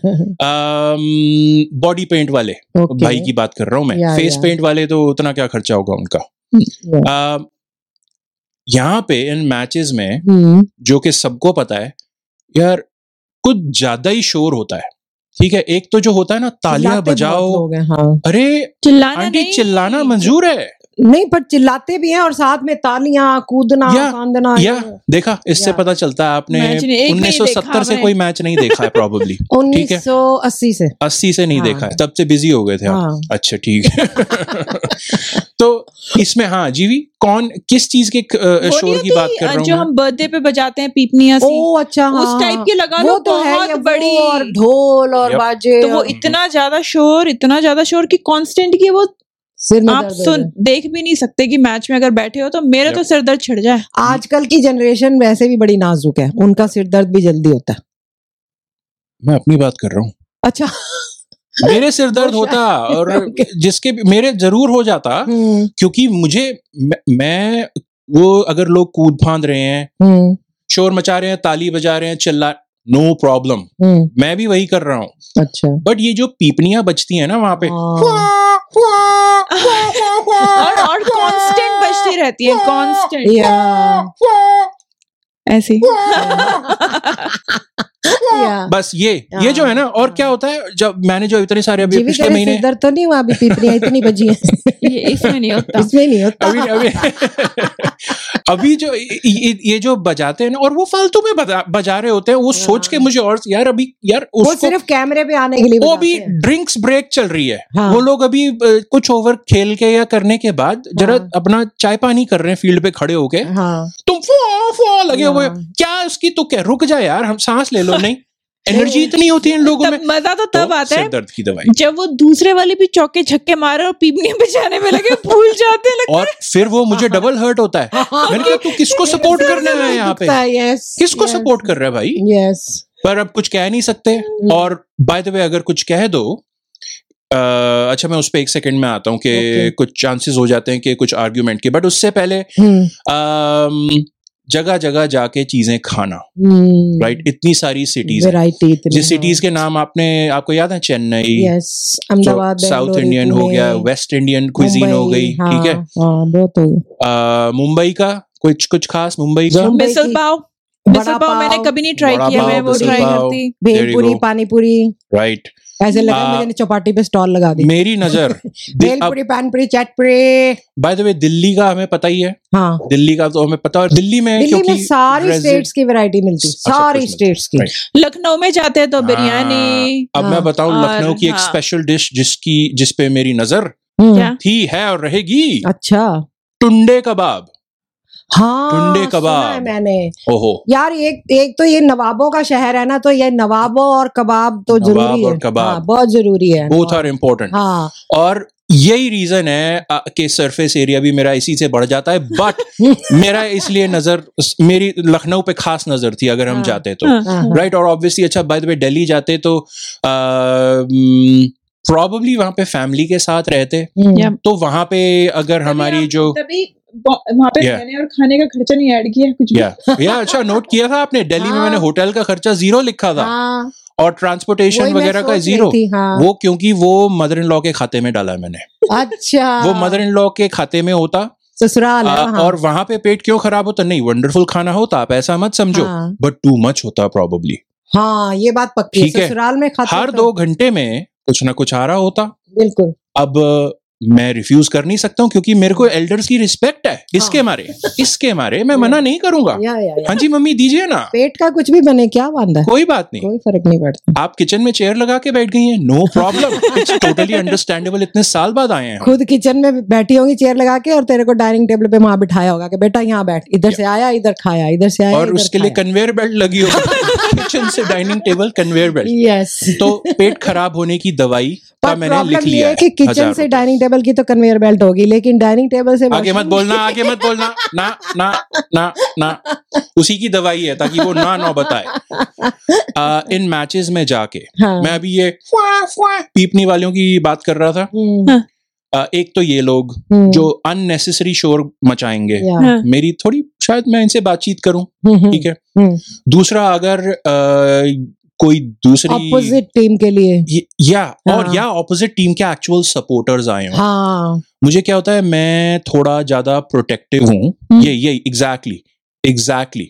बॉडी पेंट वाले ओके, भाई की बात कर रहा हूँ मैं, या, फेस या। पेंट वाले तो उतना क्या खर्चा होगा उनका। या। अम, यहाँ पे इन मैचेस में हम्म, जो कि सबको पता है यार, कुछ ज्यादा ही शोर होता है। ठीक है, एक तो जो होता है ना तालियां चिल्लाते बजाओ, बहुत लोग हैं, हाँ। अरे चिल्लाना आंटी नहीं, चिल्लाना मंजूर है, नहीं पर चिल्लाते भी हैं और साथ में तालियां, कूदना, या- कांदना। या देखा, इससे या। पता चलता है आपने मैच नहीं- एक भी नहीं उन्नीस सौ सत्तर देखा से हमने। कोई मैच नहीं देखा है प्रॉब्ली। ठीक है, उन्नीस सौ अस्सी से। अस्सी से नहीं हाँ। देखा है, तब से बिजी हो गए थे आप। हाँ। अच्छा ठीक है। तो इसमें हाँ जीवी कौन किस चीज के अ, वो नहीं शोर की होती, बात कर रहा जो हूँ हम बर्थडे पे बजाते हैं पीपनिया सी, ओ अच्छा, हाँ, उस टाइप के लगा वो लो, तो है, बहुत ये वो बड़ी, और ढोल और Yep. बाजे, तो वो और इतना ज्यादा शोर, इतना ज्यादा शोर कि कांस्टेंट की वो सिर में आप दर्द हो सुन जाए। देख भी नहीं सकते कि मैच में अगर बैठे हो तो मेरे Yep. तो सिर दर्द छिड़ जाए। आजकल की जनरेशन वैसे भी बड़ी नाजुक है, उनका सिर दर्द भी जल्दी होता है। मैं अपनी बात कर रहा हूँ, अच्छा। मेरे सिर दर्द वो होता, और Okay. जिसके भी- मेरे जरूर हो जाता, हम्म, क्योंकि मुझे मैं, मैं वो अगर लोग कूद फांद रहे हैं, हम्म, शोर मचा रहे हैं, ताली बजा रहे हैं, चिल्ला, नो प्रॉब्लम, हम्म, मैं भी वही कर रहा हूँ। अच्छा। बट ये जो पीपनियां बजती हैं ना वहां पे, हाँ, और और कांस्टेंट बजती रहती है, कांस्टेंट या ऐसी। या बस ये ये जो है ना, और क्या होता है जब मैंने जो इतने सारे अभी जीवी पिछले तेरे महीने सिर दर्द तो नहीं हुआ अभी? पीपरियां इतनी बजी हैं। ये इसमें नहीं होता। इसमें नहीं होता। अभी अभी अभी जो ये, ये जो बजाते हैं ना, और वो फालतू में बजा, बजा रहे होते हैं, वो सोच के मुझे और यार अभी यार वो उसको सिर्फ कैमरे पे आने के लिए वो बजाते भी हैं। ड्रिंक्स ब्रेक चल रही है, हाँ। वो लोग अभी अ, कुछ ओवर खेल के या करने के बाद जरा हाँ। अपना चाय पानी कर रहे हैं फील्ड पे खड़े होके, हाँ तुम फो फो लगे हुए, हाँ। क्या उसकी तो क्या, रुक जा यार, हम सांस ले लो। नहीं, एनर्जी इतनी होती है इन लोगों में। तब मजा तो तब तो आता है सिर दर्द की दवाई, जब वो दूसरे वाले भी चौके छक्के मारे और पीपनी बजाने में लगे, भूल जाते हैं, लगता और फिर वो मुझे डबल हर्ट होता है। मैंने कहा तू किसको सपोर्ट करने आया है यहाँ पे, यस किसको सपोर्ट कर रहा है भाई? यस पर अब कुछ कह नहीं सकते। और बाय द वे अगर कुछ कह दो, अ, अच्छा मैं उस पर एक सेकंड में आता हूँ कि Okay. कुछ चांसेस हो जाते हैं कि कुछ आर्ग्यूमेंट के, बट उससे पहले जगह जगह जाके चीजें खाना, राइट? इतनी सारी सिटीज, वैरायटी जिस सिटीज के नाम आपने आपको याद है, Chennai, yes Ahmedabad, South Indian हो गया, वेस्ट इंडियन क्विजीन हो गई, ठीक है, हाँ बहुत हो गया। अ, मुंबई का कुछ कुछ खास, मुंबई का मुंबई मिसल की पाव, बड़ा मिसल पाव मैंने पाव, कभी नहीं ट्राई बड़ा किया, पाव, मैं वो मिसल ट्राई पाव। करती। There you bhelpuri, go. पानी पूरी, राइट। ऐसे लगा आ, मुझे चौपाटी पे स्टॉल लगा दी। मेरी नजर भेलपुरी, पानी पूरी, चटपुरी। बाय द वे दिल्ली का हमें पता ही है, हाँ दिल्ली का तो हमें पता है, और दिल्ली में दिल्ली क्योंकि में सारी रेज़ि- स्टेट्स की वैरायटी मिलती, अच्छा, सारी कुछ मिलती, स्टेट्स की। right. लखनऊ में जाते हैं तो हाँ, बिरयानी। अब मैं हाँ, बताऊं और लखनऊ की एक हाँ। स्पेशल डिश जिसकी जिस पे मेरी नजर हम्म, क्या? थी, है और रहेगी, अच्छा टुंडे कबाब। हाँ टुंडे सुना कबाब। है मैंने। ओहो, यार एक एक तो ये नवाबों का शहर है ना, तो ये नवाबों और कबाब तो नवाब जरूरी और है। कबाब। हाँ, बहुत जरूरी है। Both are important. हाँ और यही रीजन है अ, कि सरफेस एरिया भी मेरा इसी से बढ़ जाता है, बट मेरा इसलिए नजर, मेरी लखनऊ पे खास नजर थी अगर हम हाँ। जाते तो, हाँ, हाँ, राइट। और ऑब्वियसली अच्छा बाय द वे दिल्ली जाते तो प्रॉब्ली वहां पे फैमिली के साथ रहते, हम्म, या तो वहां पे अगर हमारी जो तभी वहाँ पे Yeah. रहने और खाने का खर्चा नहीं ऐड किया कुछ भी। या या अच्छा नोट किया था आपने, दिल्ली में हाँ। मैंने होटल का खर्चा जीरो लिखा था, हाँ, और ट्रांसपोर्टेशन वही मैं वगैरह का सोच रही जीरो। थी, हाँ। वो क्योंकि वो मदर इन लॉ के खाते में डाला है मैंने, अच्छा वो मदर इन लॉ के खाते में होता, ससुराल है आ, वहाँ। और वहां पे पेट क्यों खराब होता? नहीं, वंडरफुल खाना होता, आप ऐसा मत समझो, हाँ। बट टू मच होता प्रॉब्ली। हाँ ये बात पक्की है, ठीक है। ससुराल में खाते हर तो- दो घंटे में कुछ ना कुछ आ रहा होता। बिल्कुल। अब मैं रिफ्यूज कर नहीं सकता हूँ क्योंकि मेरे को एल्डर्स की रिस्पेक्ट है, इसके हाँ। मारे इसके मारे मैं मना नहीं करूंगा। या, या, या। हाँ जी मम्मी दीजिए ना, पेट का कुछ भी बने, क्या बांधा है, कोई बात नहीं, कोई फर्क नहीं पड़ता। आप किचन में चेयर लगा के बैठ गई हैं, no problem, it's totally understandable, इतने साल बाद आए हैं हम। खुद किचन में बैठी होंगी चेयर लगा के, और तेरे को डाइनिंग टेबल पे वहां बिठाया होगा कि बेटा यहाँ बैठ, इधर से आया इधर खाया, इधर से आया और इधर उसके लिए खाया। कन्वेयर बेल्ट लगी हो, किचन से dining table conveyor belt. Yes. तो पेट खराब होने की दवाई का पर मैंने लिख प्रॉब्लम ये लिया है है, कि किचन हजार से रुपए। डाइनिंग टेबल की तो कन्वेयर बेल्ट होगी, लेकिन डाइनिंग टेबल से आगे मत washroom- बोलना, आगे मत बोलना, ना ना ना ना, उसी की दवाई है ताकि वो ना ना बताए। आ, इन मैचेस में जाके हाँ। मैं अभी ये फुआ, फुआ, पीपनी वालों की बात कर रहा था। हम्म, आ, एक तो ये लोग हम्म, जो अननेसेसरी शोर मचाएंगे, या, हाँ। मेरी थोड़ी शायद मैं इनसे बातचीत करूं, हम्म, ठीक है। हम्म। दूसरा अगर आ, कोई दूसरी ऑपोजिट टीम के लिए। ये- या और हाँ। या ऑपोजिट टीम के एक्चुअल सपोर्टर्स आए हों, हाँ मुझे क्या होता है, मैं थोड़ा ज्यादा प्रोटेक्टिव हूँ। ये ये exactly exactly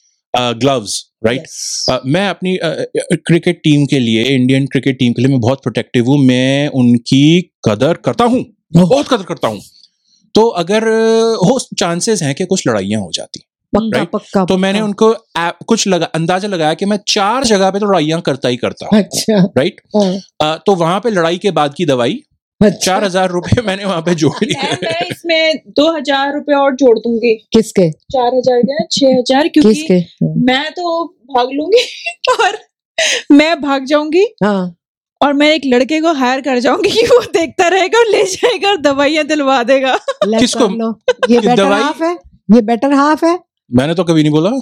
gloves, right. yes. मैं अपनी क्रिकेट टीम के लिए, इंडियन क्रिकेट टीम के लिए मैं बहुत प्रोटेक्टिव हूँ, मैं उनकी कदर करता हूँ, बहुत कदर करता हूँ। तो अगर अ, हो चांसेस हैं कि कुछ लड़ाइयाँ हो जाती, पक्का right? पक्का तो मैंने पक्का। उनको ऐप- कुछ लगा अंदाजा लगाया कि मैं चार जगह पे तो लड़ाइयाँ करता ही करता, अच्छा राइट। हाँ, तो वहां पे लड़ाई के बाद की दवाई अच्छा। चार हजार रुपए मैंने वहां पे जोड़ मैं लिए। मैं इसमें दो हजार रुपए और जोड़ दूंगी, किसके चार हजार क्या छह हजार, क्योंकि किसके मैं तो भाग लूंगी और मैं भाग जाऊंगी हाँ और मैं एक लड़के को हायर कर जाऊंगी कि वो देखता रहेगा और ले जाएगा और दवाइयां दिलवा देगा। let किसको? कर लो। ये बेटर दवाई- हाफ है, ये बेटर हाफ है। मैंने तो कभी नहीं बोला,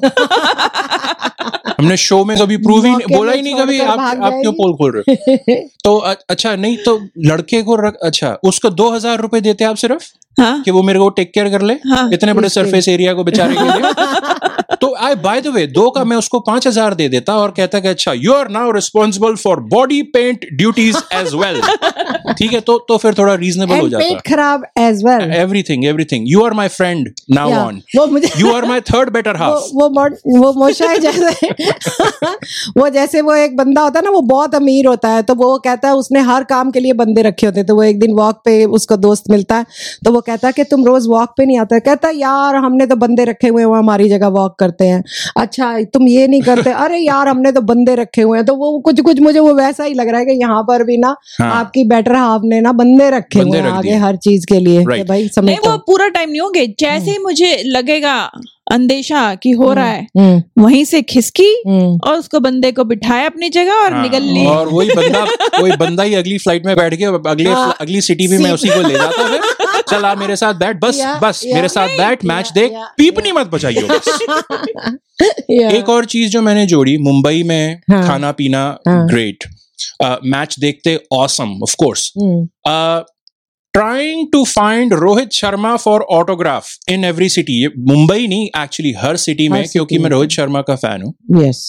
हमने शो में कभी प्रूव ही मौके नहीं, बोला में ही नहीं कभी। छोड़कर आप भाग आप क्यों जाएगी। पोल खोल रहे हो? तो अ- अच्छा नहीं तो लड़के को रख, अच्छा उसको दो हजार रुपए देते आप सिर्फ हाँ कि वो मेरे को टेक केयर कर ले, हाँ इतने बड़े इसके। सरफेस एरिया को बेचारे के लिए। तो आई बाय द वे दो का मैं उसको पांच हजार दे देता और कहता कि अच्छा you are now responsible for body paint duties as well. ठीक है, तो तो फिर थोड़ा रीजनेबल हो जाता। पेट खराब as well, everything everything. You are my friend now on, वो मुझे you are my third better half. वो वो वो मोशा है जैसे वो जैसे वो एक बंदा होता है ना, वो बहुत अमीर होता है, तो वो कहता है उसने हर काम के लिए बंदे रखे होते हैं। तो वो एक दिन वॉक पे उसका दोस्त मिलता है, तो वो कहता है कि तुम रोज वॉक पे नहीं आते? कहता है यार हमने तो बंदे रखे हुए हैं, वो हमारी जगह वॉक करते हैं। अच्छा तुम ये नहीं करते? अरे यार हमने तो बंदे रखे हुए हैं। तो वो कुछ कुछ मुझे वो वैसा ही लग रहा है कि यहाँ पर भी ना हाँ। आपकी बेटर हाफ ने ना बंदे रखे बंदे हुए हैं रख आगे दिए। हर चीज के लिए Right. कि भाई नहीं, समझो। वो पूरा टाइम नहीं होंगे, जैसे ही मुझे लगेगा अंदेशा कि हो रहा है, हम्म, वहीं से खिसकी हम्म। और उसको बंदे को बिठाया अपनी जगह और हाँ, निकल ली। और वही बंदा वही बंदा ही अगली फ्लाइट में बैठ के अगले हाँ, अगली सिटी भी मैं उसी को ले जाता फिर चला मेरे साथ बैठ, बस या, बस या, मेरे साथ बैठ, मैच या, देख, या, पीपनी मत बचाइयो बस। Yeah. एक और चीज जो मैंने जोड़ी, मुंबई में हाँ, खाना पीना हाँ, ग्रेट, मैच देखते awesome of course, hmm, trying to find Rohit Sharma for autograph in every city. ये मुंबई नहीं, एक्चुअली हर सिटी में, हर क्योंकि city मैं में। रोहित शर्मा का फैन हूँ। yes.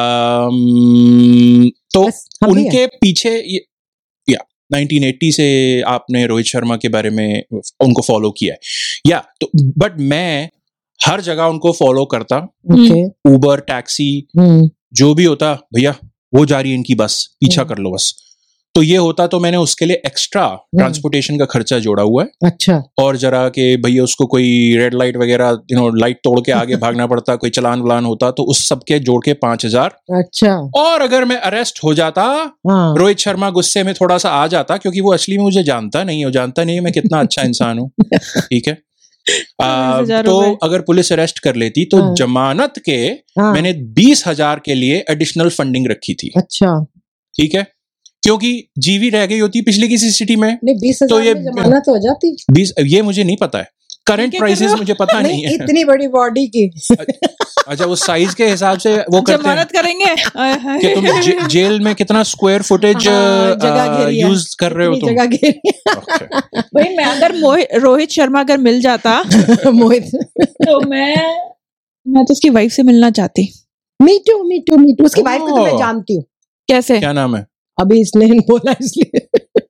अम्म, तो बस हम भी हैं। उनके पीछे ये, या नाइनटीन एटी से आपने रोहित शर्मा के बारे में उनको फॉलो किया है या तो, बट मैं हर जगह उनको फॉलो करता, Okay. उबर टैक्सी हम्म, जो भी होता, भैया वो जा रही है इनकी बस, पीछा हम्म। कर लो बस। तो ये होता, तो मैंने उसके लिए एक्स्ट्रा ट्रांसपोर्टेशन का खर्चा जोड़ा हुआ है, अच्छा, और जरा के भैया उसको कोई रेड लाइट वगैरह यू नो लाइट तोड़ के आगे भागना पड़ता, कोई चलान वलान होता, तो उस सब के जोड़ के पांच हजार। अच्छा, और अगर मैं अरेस्ट हो जाता, हाँ, रोहित शर्मा गुस्से में थोड़ा सा आ जाता, क्योंकि वो असली में मुझे जानता नहीं है, वो जानता नहीं है मैं कितना अच्छा इंसान हूँ, ठीक है। आ, बीस हजार तो रुपए। अगर पुलिस अरेस्ट कर लेती तो हाँ। जमानत के हाँ, मैंने बीस हजार के लिए एडिशनल फंडिंग रखी थी, अच्छा, ठीक है, क्योंकि जीवी रह गई होती पिछली किसी सिटी में। नहीं बीस तो हजार ये में जमानत हो जाती? बीस, ये मुझे नहीं पता है, करंट क्या कर प्राइसेस रहे हो? मुझे पता नहीं नहीं है। इतनी बड़ी बॉडी की। अच्छा, वो साइज के हिसाब से वो करते हैं जमानत करेंगे आय हाय। कि तुम जे, जेल में कितना स्क्वायर फुटेज हाँ, जगह घेरी है। यूज कर रहे हो इतनी तुम। जगह घेरी Okay. भाई मैं अगर मोहि- रोहित शर्मा अगर मिल जाता है। मोहित, तो मैं मैं तो उसकी वाइफ से मिलना चाहती। Me too me too me too उसकी वाइफ को तो मैं ओह। जानती हूँ, कैसे? क्या नाम है? अभी इसने बोला इसलिए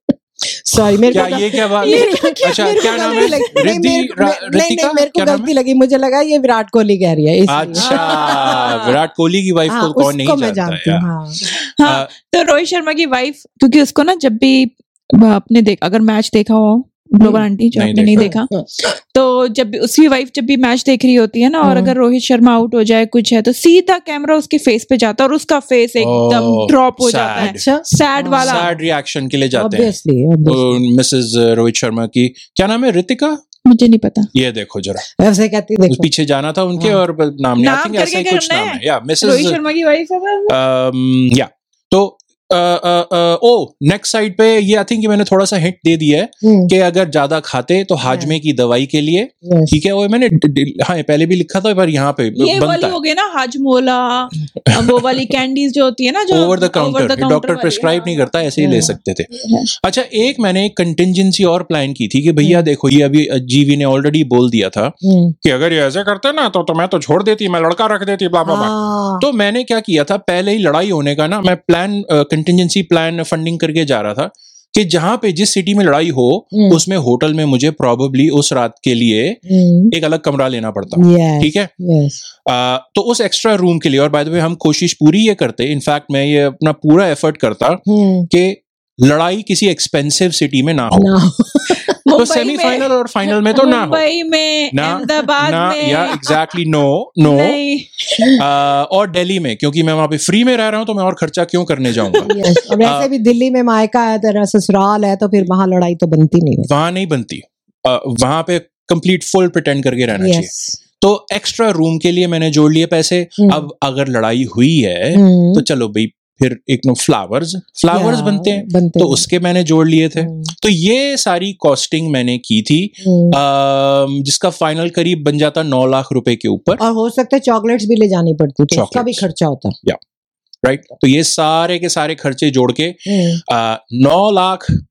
सॉरी, मेरे क्या को ये क्या बात? ये अच्छा, मेरे को क्या नाम गलती है? लगी। नहीं, रिद्धि मेरे को- रा- नहीं नहीं रितिका? मेरे को क्या नाम गलती है? लगी, मुझे लगा ये विराट कोहली कह रही है इसलिए। अच्छा, विराट कोहली की वाइफ हाँ, को कौन नहीं उसको मैं जानता जानती है हूँ, यार। हाँ। हाँ, तो रोहित शर्मा की वाइफ, क्योंकि उसको ना जब भी आपने देख अगर मैच देखा हो ग्लोबल आंटी जो नहीं आपने नहीं देखा। देखा, तो जब भी उसकी वाइफ जब भी मैच देख रही होती है ना, और हम्म। अगर रोहित शर्मा आउट हो जाए कुछ है, तो सीधा कैमरा उसके फेस पे जाता है और उसका फेस एकदम Oh, ड्रॉप हो जाता है, sad. अच्छा, सैड वाला। सैड रिएक्शन के लिए जाते हैं obviously obviously Mrs Rohit Sharma की। क्या नाम है? रितिका? मुझे नहीं पता। ये देखो जरा, वैसे कहती उस देखो, पीछे जाना था उनके, हाँ। और नाम नहीं, आई नाम थिंक ऐसा ही करके कुछ करना नाम है। है, या रोहित मिसेस शर्मा की वाइफ है बस। या तो ओ नेक्स्ट साइड पे ये आई थिंक मैंने थोड़ा सा हिंट दे दिया है हम्म, कि अगर ज्यादा खाते तो हाजमे की दवाई के लिए, yes. ठीक है, वो मैंने ड- ड- हाँ पहले भी लिखा था, पर यहाँ पे ये वाली बनता हो गई ना हाजमोला, वो वाली कैंडीज जो होती है ना, जो over the counter, counter doctor वाली, प्रिस्क्राइब हाँ, नहीं करता, ऐसे ही ले हाँ। सकते थे। हाँ। अच्छा, एक मैंने एक कंटिजेंसी और प्लान की थी कि भैया हम्म। देखो, ये अभी जीवी ने ऑलरेडी बोल दिया था हम्म, कि अगर ये ऐसे करते ना तो, तो मैं तो छोड़ देती, मैं लड़का रख देती, ब्ला ब्ला ब्ला। हाँ, तो मैंने क्या किया था, पहले ही लड़ाई होने का ना, मैं प्लान कंटिजेंसी प्लान फंडिंग करके जा रहा था कि जहां पे जिस सिटी में लड़ाई हो हम्म। उसमें होटल में मुझे प्रॉबेबली उस रात के लिए हम्म, एक अलग कमरा लेना पड़ता, yes, ठीक है। yes. आ, तो उस एक्स्ट्रा रूम के लिए, और बाय द वे हम कोशिश पूरी ये करते, इनफैक्ट मैं ये अपना पूरा एफर्ट करता हम्म, कि लड़ाई किसी एक्सपेंसिव सिटी में ना हो, ना तो मुंबई सेमीफाइनल में- और फाइनल में तो ना हो, मुंबई में, ना अहमदाबाद ना, में, या एग्जैक्टली नो नो नहीं। और दिल्ली में, क्योंकि मैं वहां पे फ्री में रह रहा हूं, तो मैं और खर्चा क्यों करने जाऊंगा। yes. और वैसे भी दिल्ली में मायका है, तेरा ससुराल है, तो फिर वहां लड़ाई तो बनती नहीं है। वहां नहीं बनती, आ, वहां पे कंप्लीट फुल प्रिटेंड करके रहना चाहिए। Yes. तो एक्स्ट्रा रूम के लिए मैंने जोड़ लिए पैसे। हम्म। अब अगर लड़ाई हुई है हम्म, तो चलो भाई, फिर एक नो फ्लावर्स फ्लावर्स या, बनते हैं, बनते तो हैं। उसके मैंने जोड़ लिए थे। हम्म, तो ये सारी कॉस्टिंग मैंने की थी, हम्म। अम, जिसका फाइनल करीब बन जाता नौ लाख रुपए के ऊपर, और हो सकता है चॉकलेट्स भी ले जानी पड़ती, तो उसका भी Chocolates. खर्चा होता है। राइट। तो ये सारे के सारे खर्चे जोड़ के हम्म, आ, नौ लाख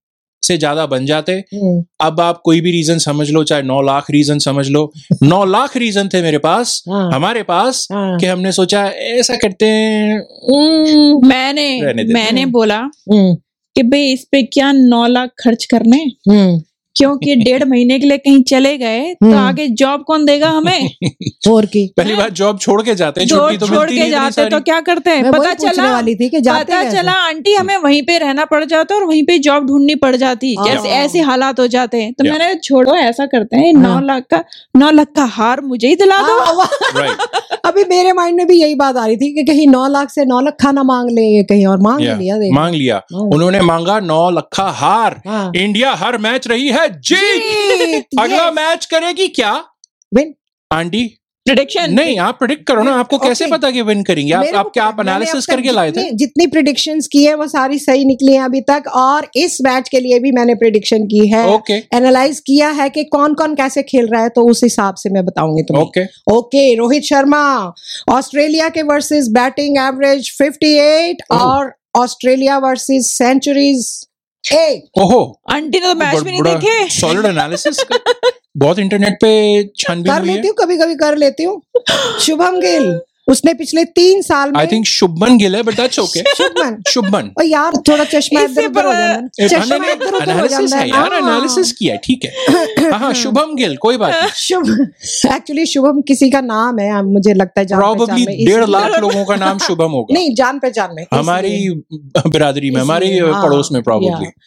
से ज्यादा बन जाते। हम्म, अब आप कोई भी रीजन समझ लो, चाहे नौ लाख रीजन समझ लो, नौ लाख रीजन थे मेरे पास, हाँ, हमारे पास, हाँ, कि हमने सोचा ऐसा करते हैं, हम्म, मैंने रहने देते। मैंने बोला हम्म, कि भाई इस पे क्या नौ लाख खर्च करने, हम्म, क्योंकि डेढ़ महीने के लिए कहीं चले गए तो हम्म। आगे जॉब कौन देगा हमें। और की पहली बार जॉब छोड़ के जाते हैं, जो छुट्टी तो छोड़ मिलती के नहीं इतनी जाते सारी। तो क्या करते हैं, मैं वही पता पूछने चला वाली थी कि जाते पता कैसे? चला आंटी हमें वहीं पे रहना पड़ जाता और वहीं पे जॉब ढूंढनी पड़ जाती, हाँ। जैसे ऐसे हालात हो जाते हैं। तो Yeah. मैंने छोड़ो, ऐसा करते हैं, नौ हाँ। लाख का नौ लाख का हार मुझे ही दिला दो। हाँ, वाह। Right. अभी मेरे माइंड में भी यही बात आ रही थी कि कहीं नौ लाख से नौ लाख खाना मांग ले, ये कहीं और मांग ही Yeah. लिया। देख मांग लिया, मांग उन्होंने मांगा नौ लखा हार। हाँ। इंडिया हर मैच रही है जीत। जीत, अगला yes. मैच करेगी क्या विन। आंटी? प्रेडिक्शन नहीं, आप प्रिडिक्ट करो ना, आपको कैसे Okay. पता कि विन करेंगे? आप मेरे आप को क्या आप मैंने अब एनालिसिस तक करके लाए थे? जितनी जितनी प्रिडिक्शंस की है वो सारी सही निकली हैं अभी तक, और इस मैच के लिए भी मैंने प्रिडिक्शन की है, ओके एनालाइज किया है कि कौन कौन कैसे खेल रहा है, तो उस हिसाब से मैं बताऊंगी तुम्हें। Okay okay, Rohit Sharma Australia के वर्सेस बैटिंग एवरेज अट्ठावन और ऑस्ट्रेलिया वर्सेस सेंचुरीज एक। ओहो, आंटी ने तो मैच भी नहीं देखे। Solid analysis. बहुत इंटरनेट पे छानबीन कर हुई लेती है। हूँ, कभी कभी कर लेती हूँ। शुभम गिल, उसने पिछले तीन साल में आई थिंक शुभमन गिल है, but that's okay. Shubman Shubman और यार थोड़ा चश्मा इससे इधर उधर हो पर- जाता है ना। चश्मा इधर उधर हो एनालिसिस जाता है है यार, ना। एनालिसिस किया है, ठीक है। हाँ, शुभम गिल, कोई बात नहीं। शुभ एक्चुअली शुभम किसी का नाम है, मुझे लगता है जान प्रॉबली पहचान में, डेढ़ इसलिए- लाख लोगों का नाम शुभम होगा नहीं, जान पहचान में हमारी इसलिए- बिरादरी में, हमारी इसलिए, हाँ, पड़ोस में probably. Yeah.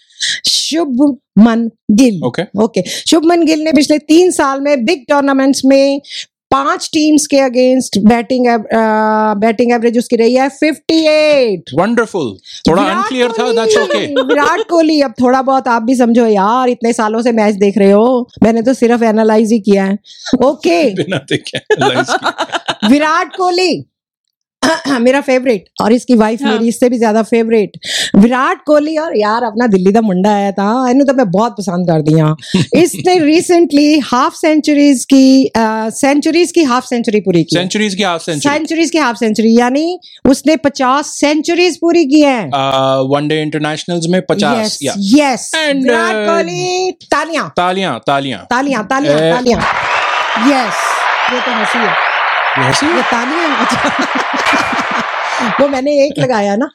Shubman Gill, okay okay, Shubman Gill ने पिछले तीन साल में बिग टूर्नामेंट्स में पांच टीम्स के अगेंस्ट बैटिंग बैटिंग एवरेज उसकी रही है अट्ठावन। वंडरफुल। थोड़ा विराट अनक्लियर था, कोहली, दैट्स ओके। विराट कोहली, अब थोड़ा बहुत आप भी समझो यार, इतने सालों से मैच देख रहे हो, मैंने तो सिर्फ एनालाइज ही किया है। ओके, बिना देखे analyze किए। विराट कोहली मेरा फेवरेट, और इसकी वाइफ हाँ। मेरी इससे भी ज्यादा फेवरेट। विराट कोहली और यार अपना दिल्ली का मुंडा आया था, इन्हें तो मैं बहुत पसंद कर दिया। इसने रिसेंटली हाफ सेंचुरीज की सेंचुरीज की हाफ सेंचुरी पूरी की, सेंचुरीज की हाफ सेंचुरी, सेंचुरीज की हाफ सेंचुरी, यानी उसने पचास सेंचुरीज पूरी की है वनडे इंटरनेशनल्स में पचास। Yes yeah yes, And, Virat uh, Kohli, तालियां तालियां तालियां तालियां तालियां Eh. तालियां। यस, ये तो हंसी है, ऐसी ये तालियां। अच्छा वो मैंने एक लगाया ना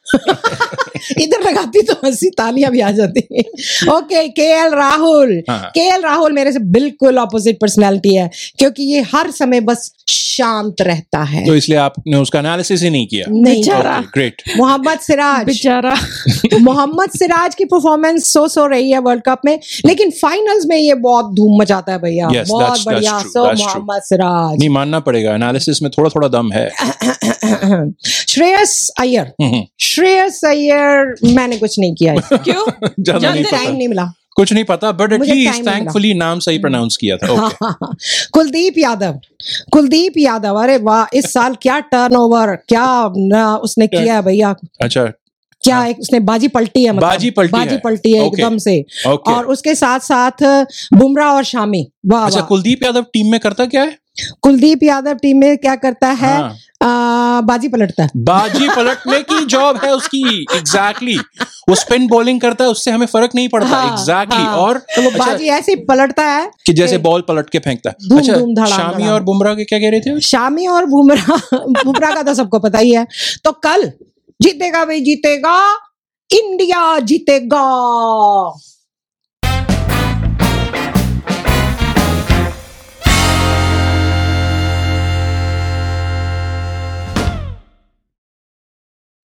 इधर लगाती तो हंसी, तालियां भी आ जाती। ओके, के एल राहुल, हाँ। के एल राहुल मेरे से बिल्कुल ऑपोजिट पर्सनालिटी है, क्योंकि ये हर समय बस शांत रहता है। तो इसलिए आपने उसका एनालिसिस ही नहीं किया। नहीं, बेचारा। ग्रेट। मोहम्मद सिराज, बेचारा। मोहम्मद सिराज की परफॉर्मेंस सो सो रही है वर्ल्ड कप में, लेकिन फाइनल्स में ये बहुत धूम मचाता है भैया। Yes, बहुत that's- बढ़िया। that's true, so that's true. Mohammad Siraj. नहीं, मानना पड़ेगा, एनालिसिस में थोड़ा थोड़ा दम है। श्रेयस अय्यर, हम्म, श्रेयस अय्यर मैंने कुछ नहीं किया इसका। क्यों? ज्यादा नहीं जानते पता, टाइम नहीं मिला। कुछ नहीं पता, बट मुझे time एटलीस्ट नहीं मिला। थैंकफुली नाम सही प्रोनाउंस किया था। हाँ, ओके। हाँ, हाँ। कुलदीप यादव, कुलदीप यादव, अरे वाह, इस साल क्या टर्नओवर, क्या न, उसने किया है भैया, अच्छा, क्या एक उसने बाजी पलटी है, मतलब बाजी पलटी बाजी है। पलटी है ओके। एकदम से। ओके। और उसके साथ साथ बुमराह और शामी, वाह अच्छा, वाह। कुलदीप यादव टीम में करता क्या है? कुलदीप यादव टीम में क्या करता है? हाँ। आ, बाजी पलटता है। बाजी पलटने की जॉब है उसकी। Exactly exactly. वो स्पिन बॉलिंग करता है, उससे हमें फर्क नहीं पड़ता। हाँ, एग्जैक्टली exactly. हाँ। और तो वो अच्छा, बाजी ऐसे ही पलटता है कि जैसे कि बॉल पलट के फेंकता है। धूम, अच्छा, धूम, धड़ाम, शामी धड़ाम। और बुमराह के क्या कह रहे थे? शामी और बुमराह, बुमराह का तो सबको पता ही है। तो कल जीतेगा भाई, जीतेगा, इंडिया जीतेगा।